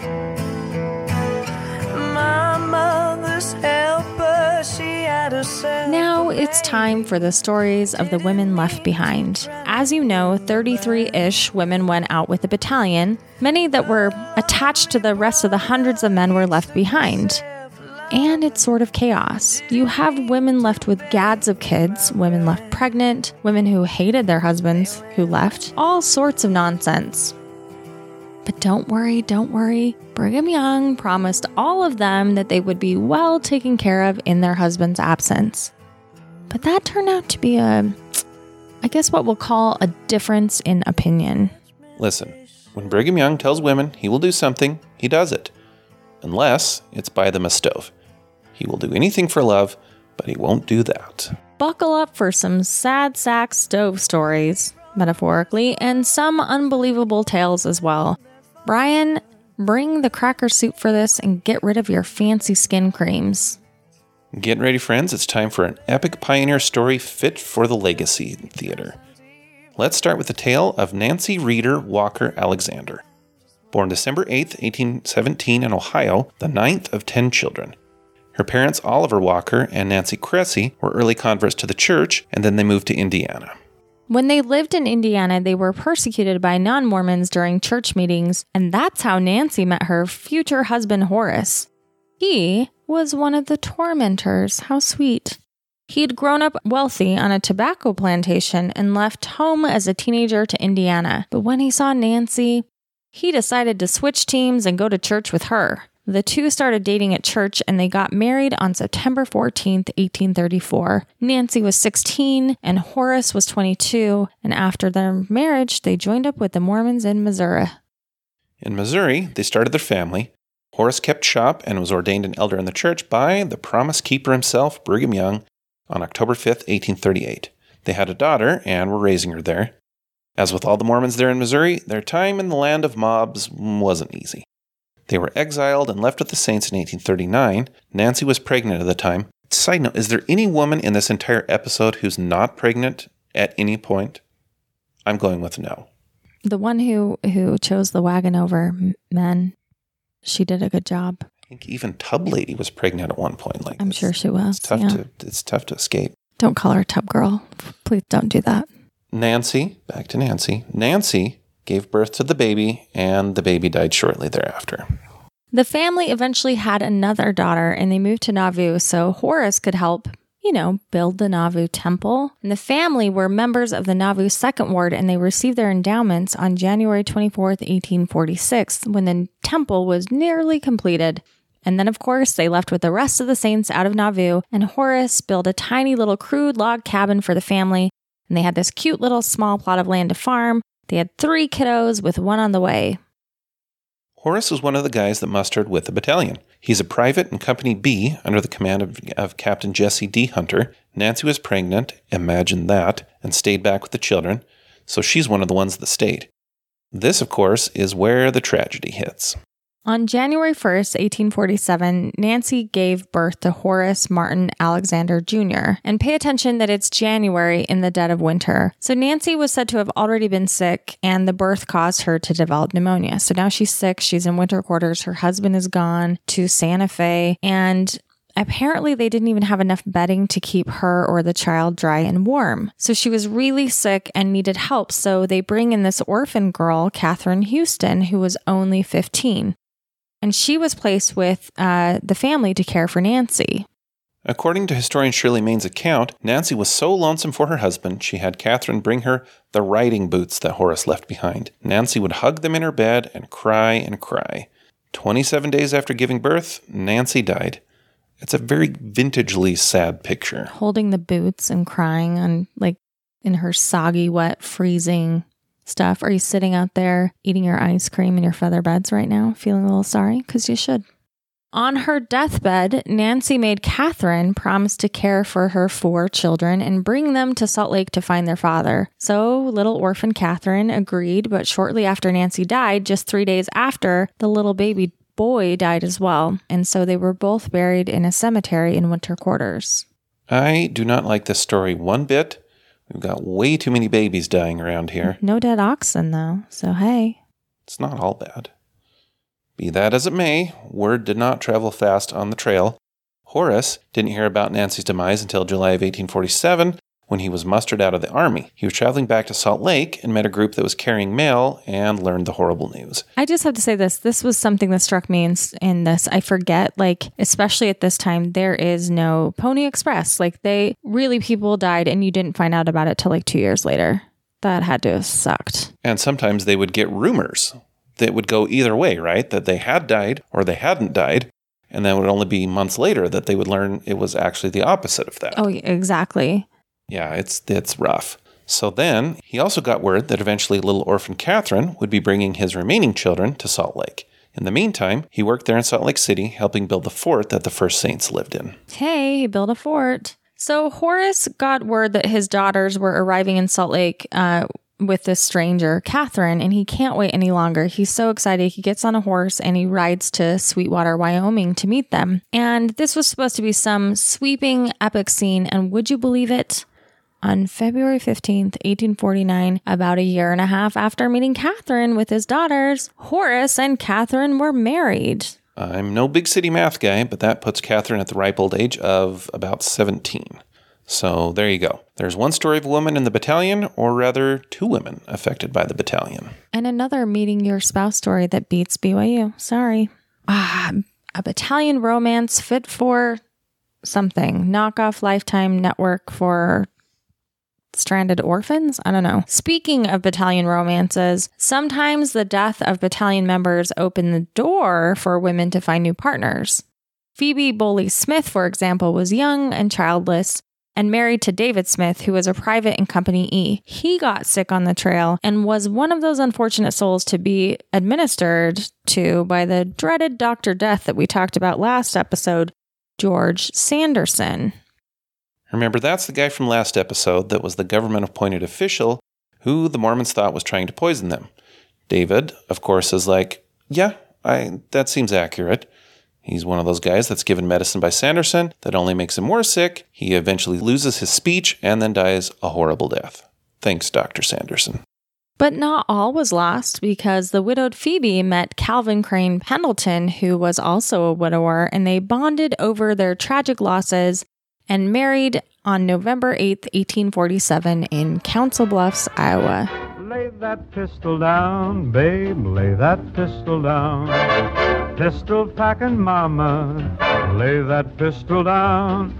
Now it's time for the stories of the women left behind. As you know, thirty-three-ish women went out with the battalion. Many that were attached to the rest of the hundreds of men were left behind. And it's sort of chaos. You have women left with gads of kids, women left pregnant, women who hated their husbands who left, all sorts of nonsense. But don't worry, don't worry. Brigham Young promised all of them that they would be well taken care of in their husband's absence. But that turned out to be a, I guess what we'll call a difference in opinion. Listen, when Brigham Young tells women he will do something, he does it. Unless it's by the stove. He will do anything for love, but he won't do that. Buckle up for some sad sack stove stories, metaphorically, and some unbelievable tales as well. Brian, bring the cracker soup for this and get rid of your fancy skin creams. Get ready, friends. It's time for an epic pioneer story fit for the legacy theater. Let's start with the tale of Nancy Reeder Walker Alexander. Born December eighth, eighteen seventeen in Ohio, the ninth of ten children. Her parents, Oliver Walker and Nancy Cressy, were early converts to the church, and then they moved to Indiana. When they lived in Indiana, they were persecuted by non-Mormons during church meetings, and that's how Nancy met her future husband, Horace. He was one of the tormentors. How sweet. He'd grown up wealthy on a tobacco plantation and left home as a teenager to Indiana. But when he saw Nancy, he decided to switch teams and go to church with her. The two started dating at church, and they got married on September fourteenth, eighteen thirty-four. Nancy was sixteen, and Horace was twenty-two, and after their marriage, they joined up with the Mormons in Missouri. In Missouri, they started their family. Horace kept shop and was ordained an elder in the church by the Promise Keeper himself, Brigham Young, on October fifth, eighteen thirty-eight. They had a daughter and were raising her there. As with all the Mormons there in Missouri, their time in the land of mobs wasn't easy. They were exiled and left with the Saints in eighteen thirty-nine. Nancy was pregnant at the time. Side note, is there any woman in this entire episode who's not pregnant at any point? I'm going with no. The one who, who chose the wagon over men, she did a good job. I think even Tub Lady was pregnant at one point. Like I'm sure she was. It's tough yeah. to it's tough to escape. Don't call her Tub Girl. Please don't do that. Nancy, back to Nancy. Nancy gave birth to the baby, and the baby died shortly thereafter. The family eventually had another daughter, and they moved to Nauvoo so Horace could help, you know, build the Nauvoo Temple. And the family were members of the Nauvoo Second Ward, and they received their endowments on January twenty-fourth, eighteen forty-six, when the temple was nearly completed. And then, of course, they left with the rest of the saints out of Nauvoo, and Horace built a tiny little crude log cabin for the family, and they had this cute little small plot of land to farm. They had three kiddos with one on the way. Horace was one of the guys that mustered with the battalion. He's a private in Company B under the command of, of Captain Jesse D. Hunter. Nancy was pregnant, imagine that, and stayed back with the children, so she's one of the ones that stayed. This, of course, is where the tragedy hits. On January first, eighteen forty-seven, Nancy gave birth to Horace Martin Alexander Junior And pay attention that it's January in the dead of winter. So Nancy was said to have already been sick, and the birth caused her to develop pneumonia. So now she's sick. She's in winter quarters. Her husband is gone to Santa Fe. And apparently they didn't even have enough bedding to keep her or the child dry and warm. So she was really sick and needed help. So they bring in this orphan girl, Catherine Houston, who was only fifteen. And she was placed with uh, the family to care for Nancy. According to historian Shirley Main's account, Nancy was so lonesome for her husband, she had Catherine bring her the riding boots that Horace left behind. Nancy would hug them in her bed and cry and cry. twenty-seven days after giving birth, Nancy died. It's a very vintagely sad picture. Holding the boots and crying on, like, in her soggy, wet, freezing stuff. Are you sitting out there eating your ice cream in your feather beds right now, feeling a little sorry? Because you should. On her deathbed, Nancy made Catherine promise to care for her four children and bring them to Salt Lake to find their father. So little orphan Catherine agreed, but shortly after Nancy died, just three days after, the little baby boy died as well. And so they were both buried in a cemetery in winter quarters. I do not like this story one bit. We've got way too many babies dying around here. No dead oxen, though, so hey. It's not all bad. Be that as it may, word did not travel fast on the trail. Horace didn't hear about Nancy's demise until July of eighteen forty-seven, when he was mustered out of the army. He was traveling back to Salt Lake and met a group that was carrying mail and learned the horrible news. I just have to say this. This was something that struck me in, in this. I forget, like, especially at this time, there is no Pony Express. Like, they, really, people died and you didn't find out about it till like two years later. That had to have sucked. And sometimes they would get rumors that would go either way, right? That they had died or they hadn't died. And then it would only be months later that they would learn it was actually the opposite of that. Oh, exactly. Yeah, it's it's rough. So then, he also got word that eventually little orphan Catherine would be bringing his remaining children to Salt Lake. In the meantime, he worked there in Salt Lake City, helping build the fort that the first saints lived in. Hey, he built a fort. So Horace got word that his daughters were arriving in Salt Lake uh, with this stranger, Catherine, and he can't wait any longer. He's so excited. He gets on a horse and he rides to Sweetwater, Wyoming to meet them. And this was supposed to be some sweeping, epic scene, and would you believe it? On February fifteenth, eighteen forty-nine, about a year and a half after meeting Catherine with his daughters, Horace and Catherine were married. I'm no big city math guy, but that puts Catherine at the ripe old age of about seventeen. So there you go. There's one story of a woman in the battalion, or rather two women affected by the battalion. And another meeting your spouse story that beats B Y U. Sorry. Ah, a battalion romance fit for something. Knockoff Lifetime network for stranded orphans? I don't know. Speaking of battalion romances, sometimes the death of battalion members opened the door for women to find new partners. Phoebe Boley Smith, for example, was young and childless and married to David Smith, who was a private in Company E. He got sick on the trail and was one of those unfortunate souls to be administered to by the dreaded Doctor Death that we talked about last episode, George Sanderson. Remember, that's the guy from last episode that was the government-appointed official who the Mormons thought was trying to poison them. David, of course, is like, yeah, I that seems accurate. He's one of those guys that's given medicine by Sanderson that only makes him more sick. He eventually loses his speech and then dies a horrible death. Thanks, Doctor Sanderson. But not all was lost, because the widowed Phoebe met Calvin Crane Pendleton, who was also a widower, and they bonded over their tragic losses and married on November eighth, eighteen forty-seven in Council Bluffs, Iowa. Lay that pistol down, babe, lay that pistol down. Pistol packing mama, lay that pistol down.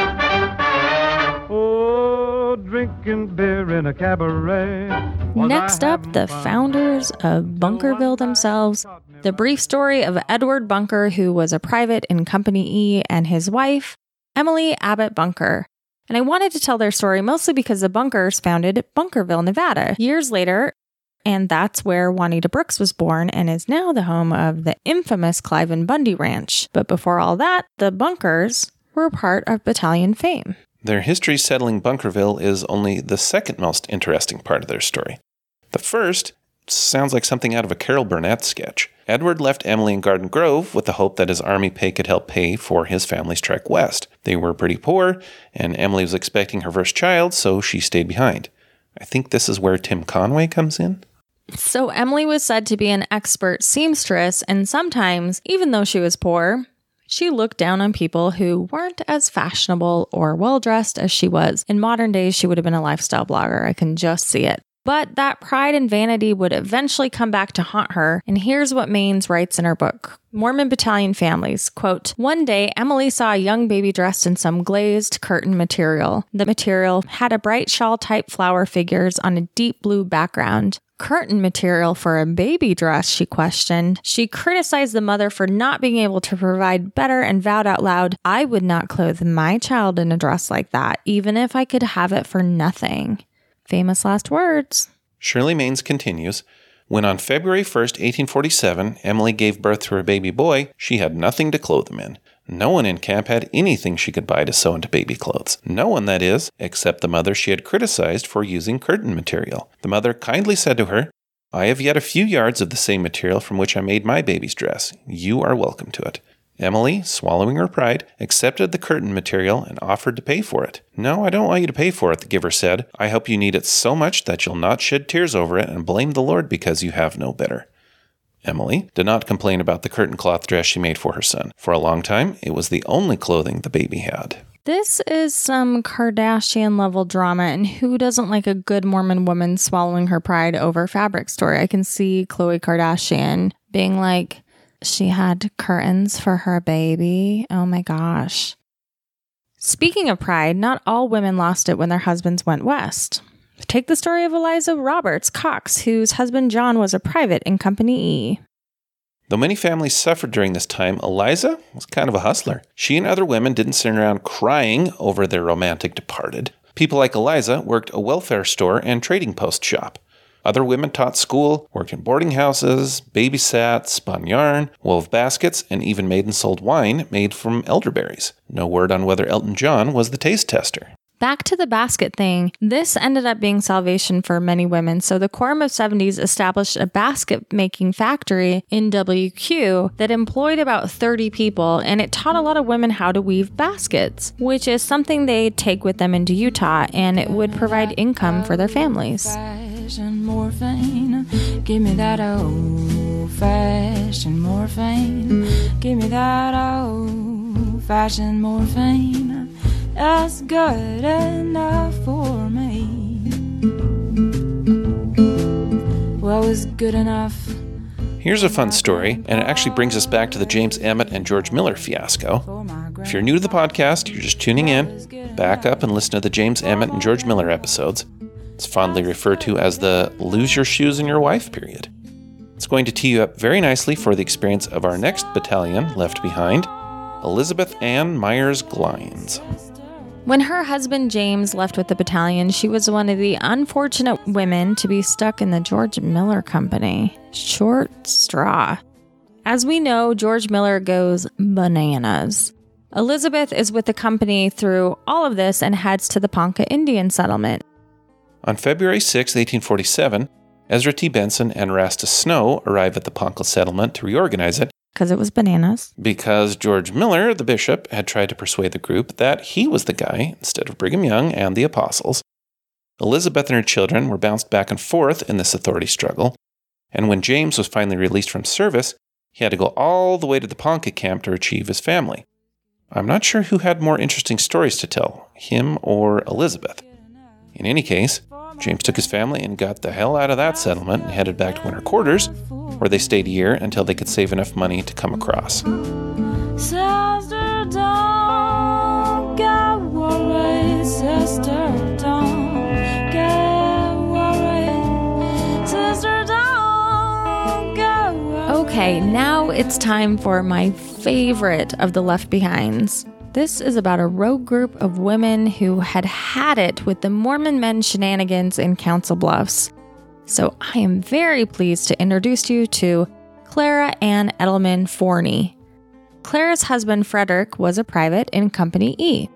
Oh, drinking beer in a cabaret. Next up, the founders of Bunkerville themselves. The brief story of Edward Bunker, who was a private in Company E, and his wife, Emily Abbott Bunker. And I wanted to tell their story mostly because the Bunkers founded Bunkerville, Nevada, years later, and that's where Juanita Brooks was born and is now the home of the infamous Cliven Bundy Ranch. But before all that, the Bunkers were part of battalion fame. Their history settling Bunkerville is only the second most interesting part of their story. The first sounds like something out of a Carol Burnett sketch. Edward left Emily in Garden Grove with the hope that his army pay could help pay for his family's trek west. They were pretty poor, and Emily was expecting her first child, so she stayed behind. I think this is where Tim Conway comes in. So Emily was said to be an expert seamstress, and sometimes, even though she was poor, she looked down on people who weren't as fashionable or well-dressed as she was. In modern days, she would have been a lifestyle blogger. I can just see it. But that pride and vanity would eventually come back to haunt her, and here's what Maines writes in her book, Mormon Battalion Families, quote, "One day, Emily saw a young baby dressed in some glazed curtain material. The material had a bright shawl-type flower figures on a deep blue background. Curtain material for a baby dress, she questioned. She criticized the mother for not being able to provide better and vowed out loud, I would not clothe my child in a dress like that, even if I could have it for nothing." Famous last words. Shirley Maines continues, when on February first, eighteen forty-seven, Emily gave birth to her baby boy, she had nothing to clothe him in. No one in camp had anything she could buy to sew into baby clothes. No one, that is, except the mother she had criticized for using curtain material. The mother kindly said to her, I have yet a few yards of the same material from which I made my baby's dress. You are welcome to it. Emily, swallowing her pride, accepted the curtain material and offered to pay for it. No, I don't want you to pay for it, the giver said. I hope you need it so much that you'll not shed tears over it and blame the Lord because you have no better. Emily did not complain about the curtain cloth dress she made for her son. For a long time, it was the only clothing the baby had. This is some Kardashian-level drama, and who doesn't like a good Mormon woman swallowing her pride over fabric story? I can see Khloe Kardashian being like, she had curtains for her baby. Oh my gosh. Speaking of pride, not all women lost it when their husbands went west. Take the story of Eliza Roberts Cox, whose husband John was a private in Company E. Though many families suffered during this time, Eliza was kind of a hustler. She and other women didn't sit around crying over their romantic departed. People like Eliza worked a welfare store and trading post shop. Other women taught school, worked in boarding houses, babysat, spun yarn, wove baskets, and even made and sold wine made from elderberries. No word on whether Elton John was the taste tester. Back to the basket thing, this ended up being salvation for many women, so the Quorum of seventies established a basket-making factory in W Q that employed about thirty people, and it taught a lot of women how to weave baskets, which is something they take with them into Utah, and it would provide income for their families. Old-fashioned morphine, give me that old-fashioned morphine, give me that old-fashioned morphine. That's good enough for me. What was good enough? Here's a fun story, and it actually brings us back to the James Emmett and George Miller fiasco. If you're new to the podcast, you're just tuning in, back up and listen to the James Emmett and George Miller episodes. It's fondly referred to as the lose your shoes in your wife period. It's going to tee you up very nicely for the experience of our next battalion left behind, Elizabeth Ann Myers Glines. When her husband James left with the battalion, she was one of the unfortunate women to be stuck in the George Miller Company. Short straw. As we know, George Miller goes bananas. Elizabeth is with the company through all of this and heads to the Ponca Indian settlement. On February sixth, eighteen forty-seven, Ezra T. Benson and Erastus Snow arrive at the Ponca settlement to reorganize it. Because it was bananas. Because George Miller, the bishop, had tried to persuade the group that he was the guy instead of Brigham Young and the apostles. Elizabeth and her children were bounced back and forth in this authority struggle, and when James was finally released from service, he had to go all the way to the Ponca camp to retrieve his family. I'm not sure who had more interesting stories to tell, him or Elizabeth. In any case, James took his family and got the hell out of that settlement and headed back to winter quarters, where they stayed a year until they could save enough money to come across. Sister, don't get worried. Sister, don't get worried. Sister, don't get worried. Okay, now it's time for my favorite of the Left Behinds. This is about a rogue group of women who had had it with the Mormon men shenanigans in Council Bluffs. So I am very pleased to introduce you to Clara Ann Edelman Forney. Clara's husband Frederick was a private in Company E.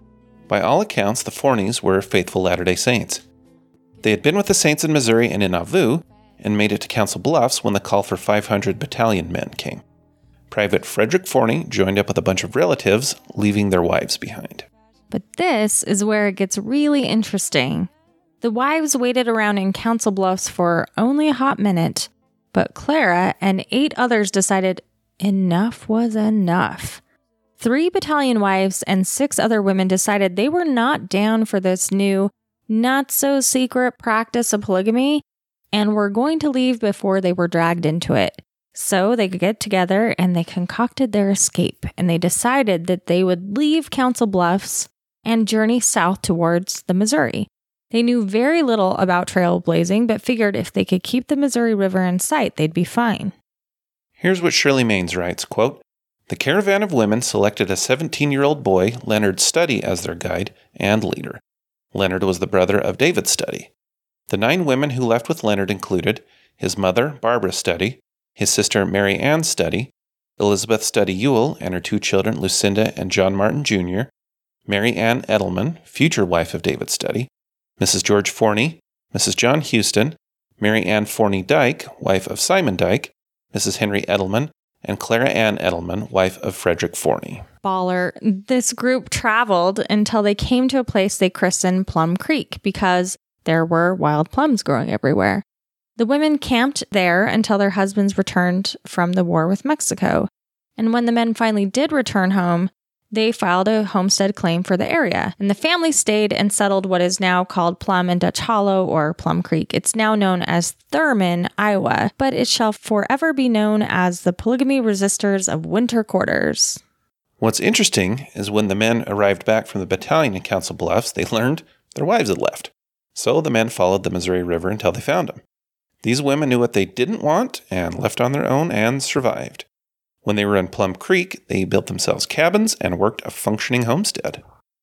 By all accounts, the Forneys were faithful Latter-day Saints. They had been with the Saints in Missouri and in Nauvoo, and made it to Council Bluffs when the call for five hundred battalion men came. Private Frederick Forney joined up with a bunch of relatives, leaving their wives behind. But this is where it gets really interesting. The wives waited around in Council Bluffs for only a hot minute, but Clara and eight others decided enough was enough. Three battalion wives and six other women decided they were not down for this new, not-so-secret practice of polygamy, and were going to leave before they were dragged into it. So they could get together and they concocted their escape, and they decided that they would leave Council Bluffs and journey south towards the Missouri. They knew very little about trailblazing, but figured if they could keep the Missouri River in sight, they'd be fine. Here's what Shirley Maines writes, quote, "The caravan of women selected a seventeen-year-old boy, Leonard Study, as their guide and leader. Leonard was the brother of David Study. The nine women who left with Leonard included his mother, Barbara Study, his sister, Mary Ann Study, Elizabeth Study Ewell and her two children, Lucinda and John Martin Junior, Mary Ann Edelman, future wife of David Study, Missus George Forney, Missus John Houston, Mary Ann Forney Dyke, wife of Simon Dyke, Missus Henry Edelman, and Clara Ann Edelman, wife of Frederick Forney." Baller. This group traveled until they came to a place they christened Plum Creek because there were wild plums growing everywhere. The women camped there until their husbands returned from the war with Mexico. And when the men finally did return home, they filed a homestead claim for the area. And the family stayed and settled what is now called Plum and Dutch Hollow or Plum Creek. It's now known as Thurman, Iowa, but it shall forever be known as the polygamy resistors of winter quarters. What's interesting is when the men arrived back from the battalion in Council Bluffs, they learned their wives had left. So the men followed the Missouri River until they found them. These women knew what they didn't want and left on their own and survived. When they were in Plum Creek, they built themselves cabins and worked a functioning homestead.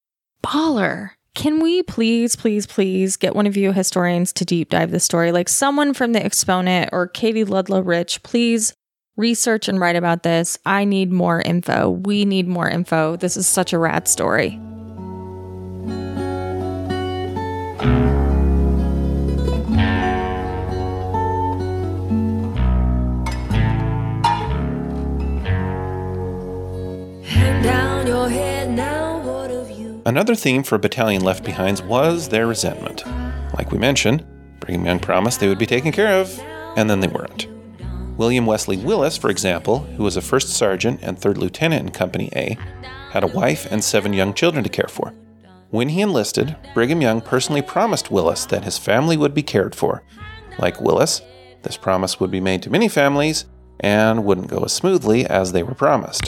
Baller. Can we please, please, please get one of you historians to deep dive this story? Like someone from the Exponent or Katie Ludlow Rich, please research and write about this. I need more info. We need more info. This is such a rad story. Another theme for Battalion Left Behinds was their resentment. Like we mentioned, Brigham Young promised they would be taken care of, and then they weren't. William Wesley Willis, for example, who was a first sergeant and third lieutenant in Company A, had a wife and seven young children to care for. When he enlisted, Brigham Young personally promised Willis that his family would be cared for. Like Willis, this promise would be made to many families and wouldn't go as smoothly as they were promised.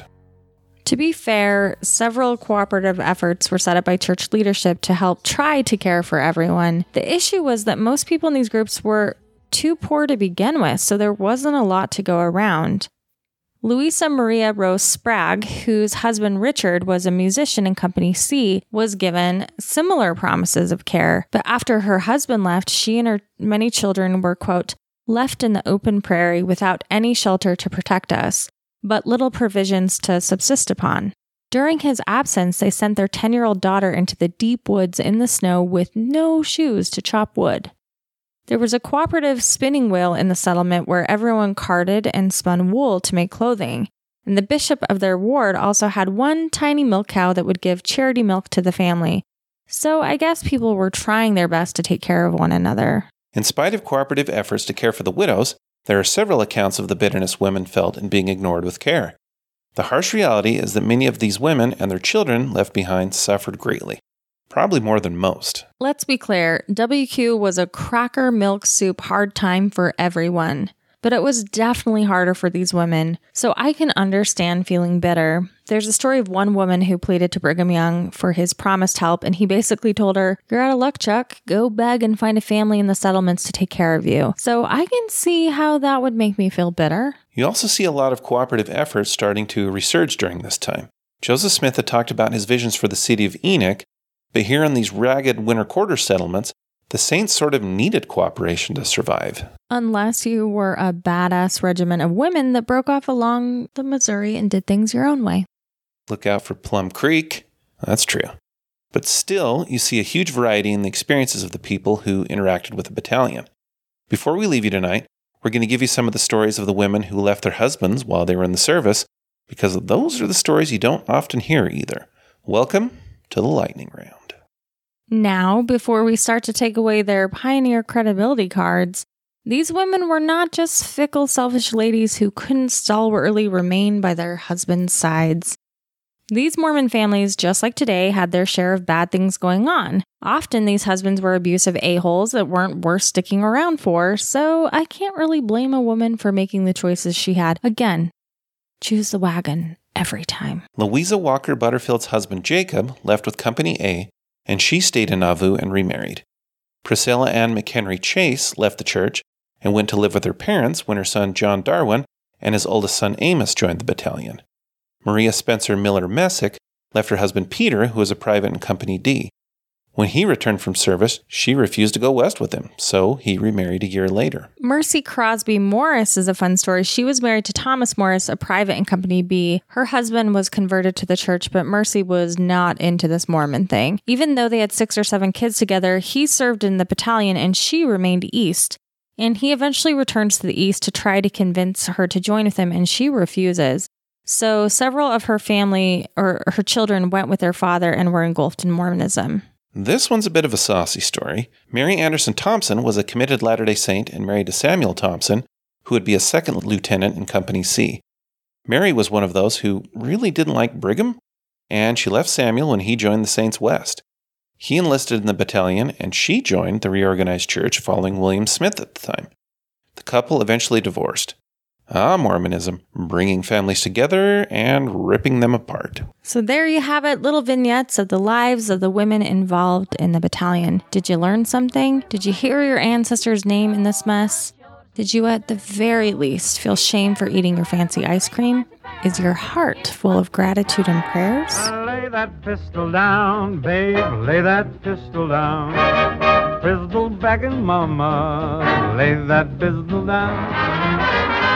To be fair, several cooperative efforts were set up by church leadership to help try to care for everyone. The issue was that most people in these groups were too poor to begin with, so there wasn't a lot to go around. Louisa Maria Rose Spragg, whose husband Richard was a musician in Company C, was given similar promises of care, but after her husband left, she and her many children were, quote, left in the open prairie without any shelter to protect us, but little provisions to subsist upon. During his absence, they sent their ten-year-old daughter into the deep woods in the snow with no shoes to chop wood. There was a cooperative spinning wheel in the settlement where everyone carded and spun wool to make clothing, and the bishop of their ward also had one tiny milk cow that would give charity milk to the family. So I guess people were trying their best to take care of one another. In spite of cooperative efforts to care for the widows, there are several accounts of the bitterness women felt in being ignored with care. The harsh reality is that many of these women and their children left behind suffered greatly. Probably more than most. Let's be clear, W Q was a cracker milk soup hard time for everyone. But it was definitely harder for these women, so I can understand feeling bitter. There's a story of one woman who pleaded to Brigham Young for his promised help, and he basically told her, "You're out of luck, Chuck. Go beg and find a family in the settlements to take care of you." So I can see how that would make me feel bitter. You also see a lot of cooperative efforts starting to resurge during this time. Joseph Smith had talked about his visions for the city of Enoch, but here in these ragged winter quarter settlements, the saints sort of needed cooperation to survive. Unless you were a badass regiment of women that broke off along the Missouri and did things your own way. Look out for Plum Creek. That's true. But still, you see a huge variety in the experiences of the people who interacted with the battalion. Before we leave you tonight, we're going to give you some of the stories of the women who left their husbands while they were in the service, because those are the stories you don't often hear either. Welcome to the lightning round. Now, before we start to take away their pioneer credibility cards, these women were not just fickle, selfish ladies who couldn't stalwartly remain by their husbands' sides. These Mormon families, just like today, had their share of bad things going on. Often these husbands were abusive a-holes that weren't worth sticking around for, so I can't really blame a woman for making the choices she had. Again, choose the wagon every time. Louisa Walker Butterfield's husband Jacob left with Company A, and she stayed in Nauvoo and remarried. Priscilla Ann McHenry Chase left the church and went to live with her parents when her son John Darwin and his oldest son Amos joined the battalion. Maria Spencer Miller Messick left her husband Peter, who was a private in Company D. When he returned from service, she refused to go west with him, so he remarried a year later. Mercy Crosby Morris is a fun story. She was married to Thomas Morris, a private in Company B. Her husband was converted to the church, but Mercy was not into this Mormon thing. Even though they had six or seven kids together, he served in the battalion and she remained east. And he eventually returns to the east to try to convince her to join with him, and she refuses. So several of her family, or her children, went with their father and were engulfed in Mormonism. This one's a bit of a saucy story. Mary Anderson Thompson was a committed Latter-day Saint and married to Samuel Thompson, who would be a second lieutenant in Company C. Mary was one of those who really didn't like Brigham, and she left Samuel when he joined the Saints West. He enlisted in the battalion, and she joined the reorganized church following William Smith at the time. The couple eventually divorced. Ah, Mormonism, bringing families together and ripping them apart. So there you have it, little vignettes of the lives of the women involved in the battalion. Did you learn something? Did you hear your ancestor's name in this mess? Did you at the very least feel shame for eating your fancy ice cream? Is your heart full of gratitude and prayers? Lay that pistol down, babe, lay that pistol down. Pistol back and mama, lay that pistol down.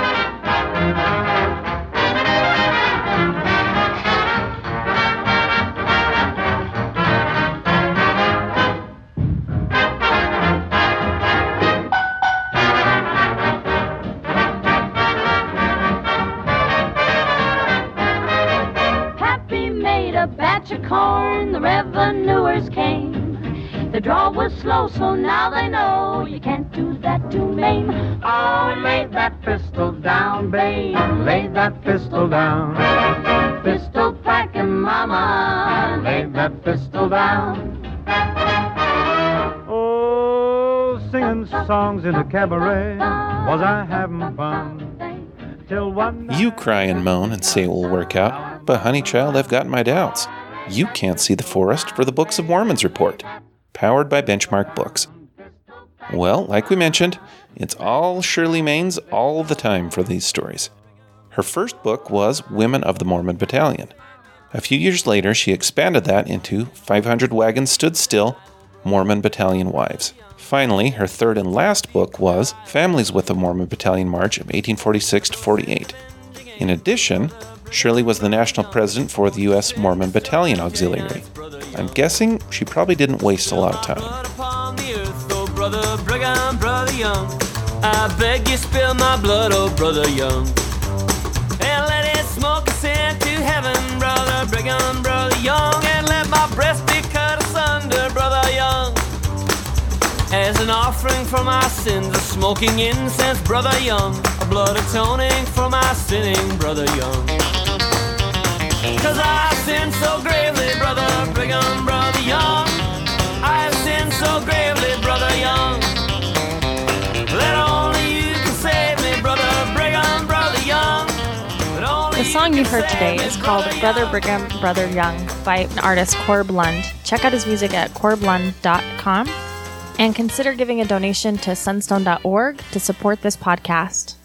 Happy made a batch of corn, the revenuers came. The draw was slow, so now they know you can't do that to Maine. Oh, lay that pistol down, babe, lay that pistol down. Pistol packing mama, lay lay that pistol down. Oh, singing songs in a cabaret, was I having fun? Till one You cry and moan and say it will work out, but honey child, I've got my doubts. You can't see the forest for the Books of Mormons report, powered by Benchmark Books. Well, like we mentioned, it's all Shirley Maines all the time for these stories. Her first book was Women of the Mormon Battalion. A few years later, she expanded that into five hundred Wagons Stood Still, Mormon Battalion Wives. Finally, her third and last book was Families with the Mormon Battalion March of eighteen forty-six to forty-eight. In addition, Shirley was the national president for the U S Mormon Battalion Auxiliary. I'm guessing she probably didn't waste a lot of time. Brother Brigham, brother Young, I beg you spill my blood, oh brother Young, and let it smoke ascend to heaven, brother Brigham, brother Young, and let my breast be cut asunder, brother Young, as an offering for my sins, a smoking incense, brother Young, a blood atoning for my sinning, brother Young. Cause I sinned so gravely, brother Brigham, brother Young, I have sinned so gravely, brother Young, that only you can save me, brother Brigham, brother Young. The song you heard today is called Brother Brigham, Brother Young by artist Corb Lund. Check out his music at corb lund dot com and consider giving a donation to sunstone dot org to support this podcast.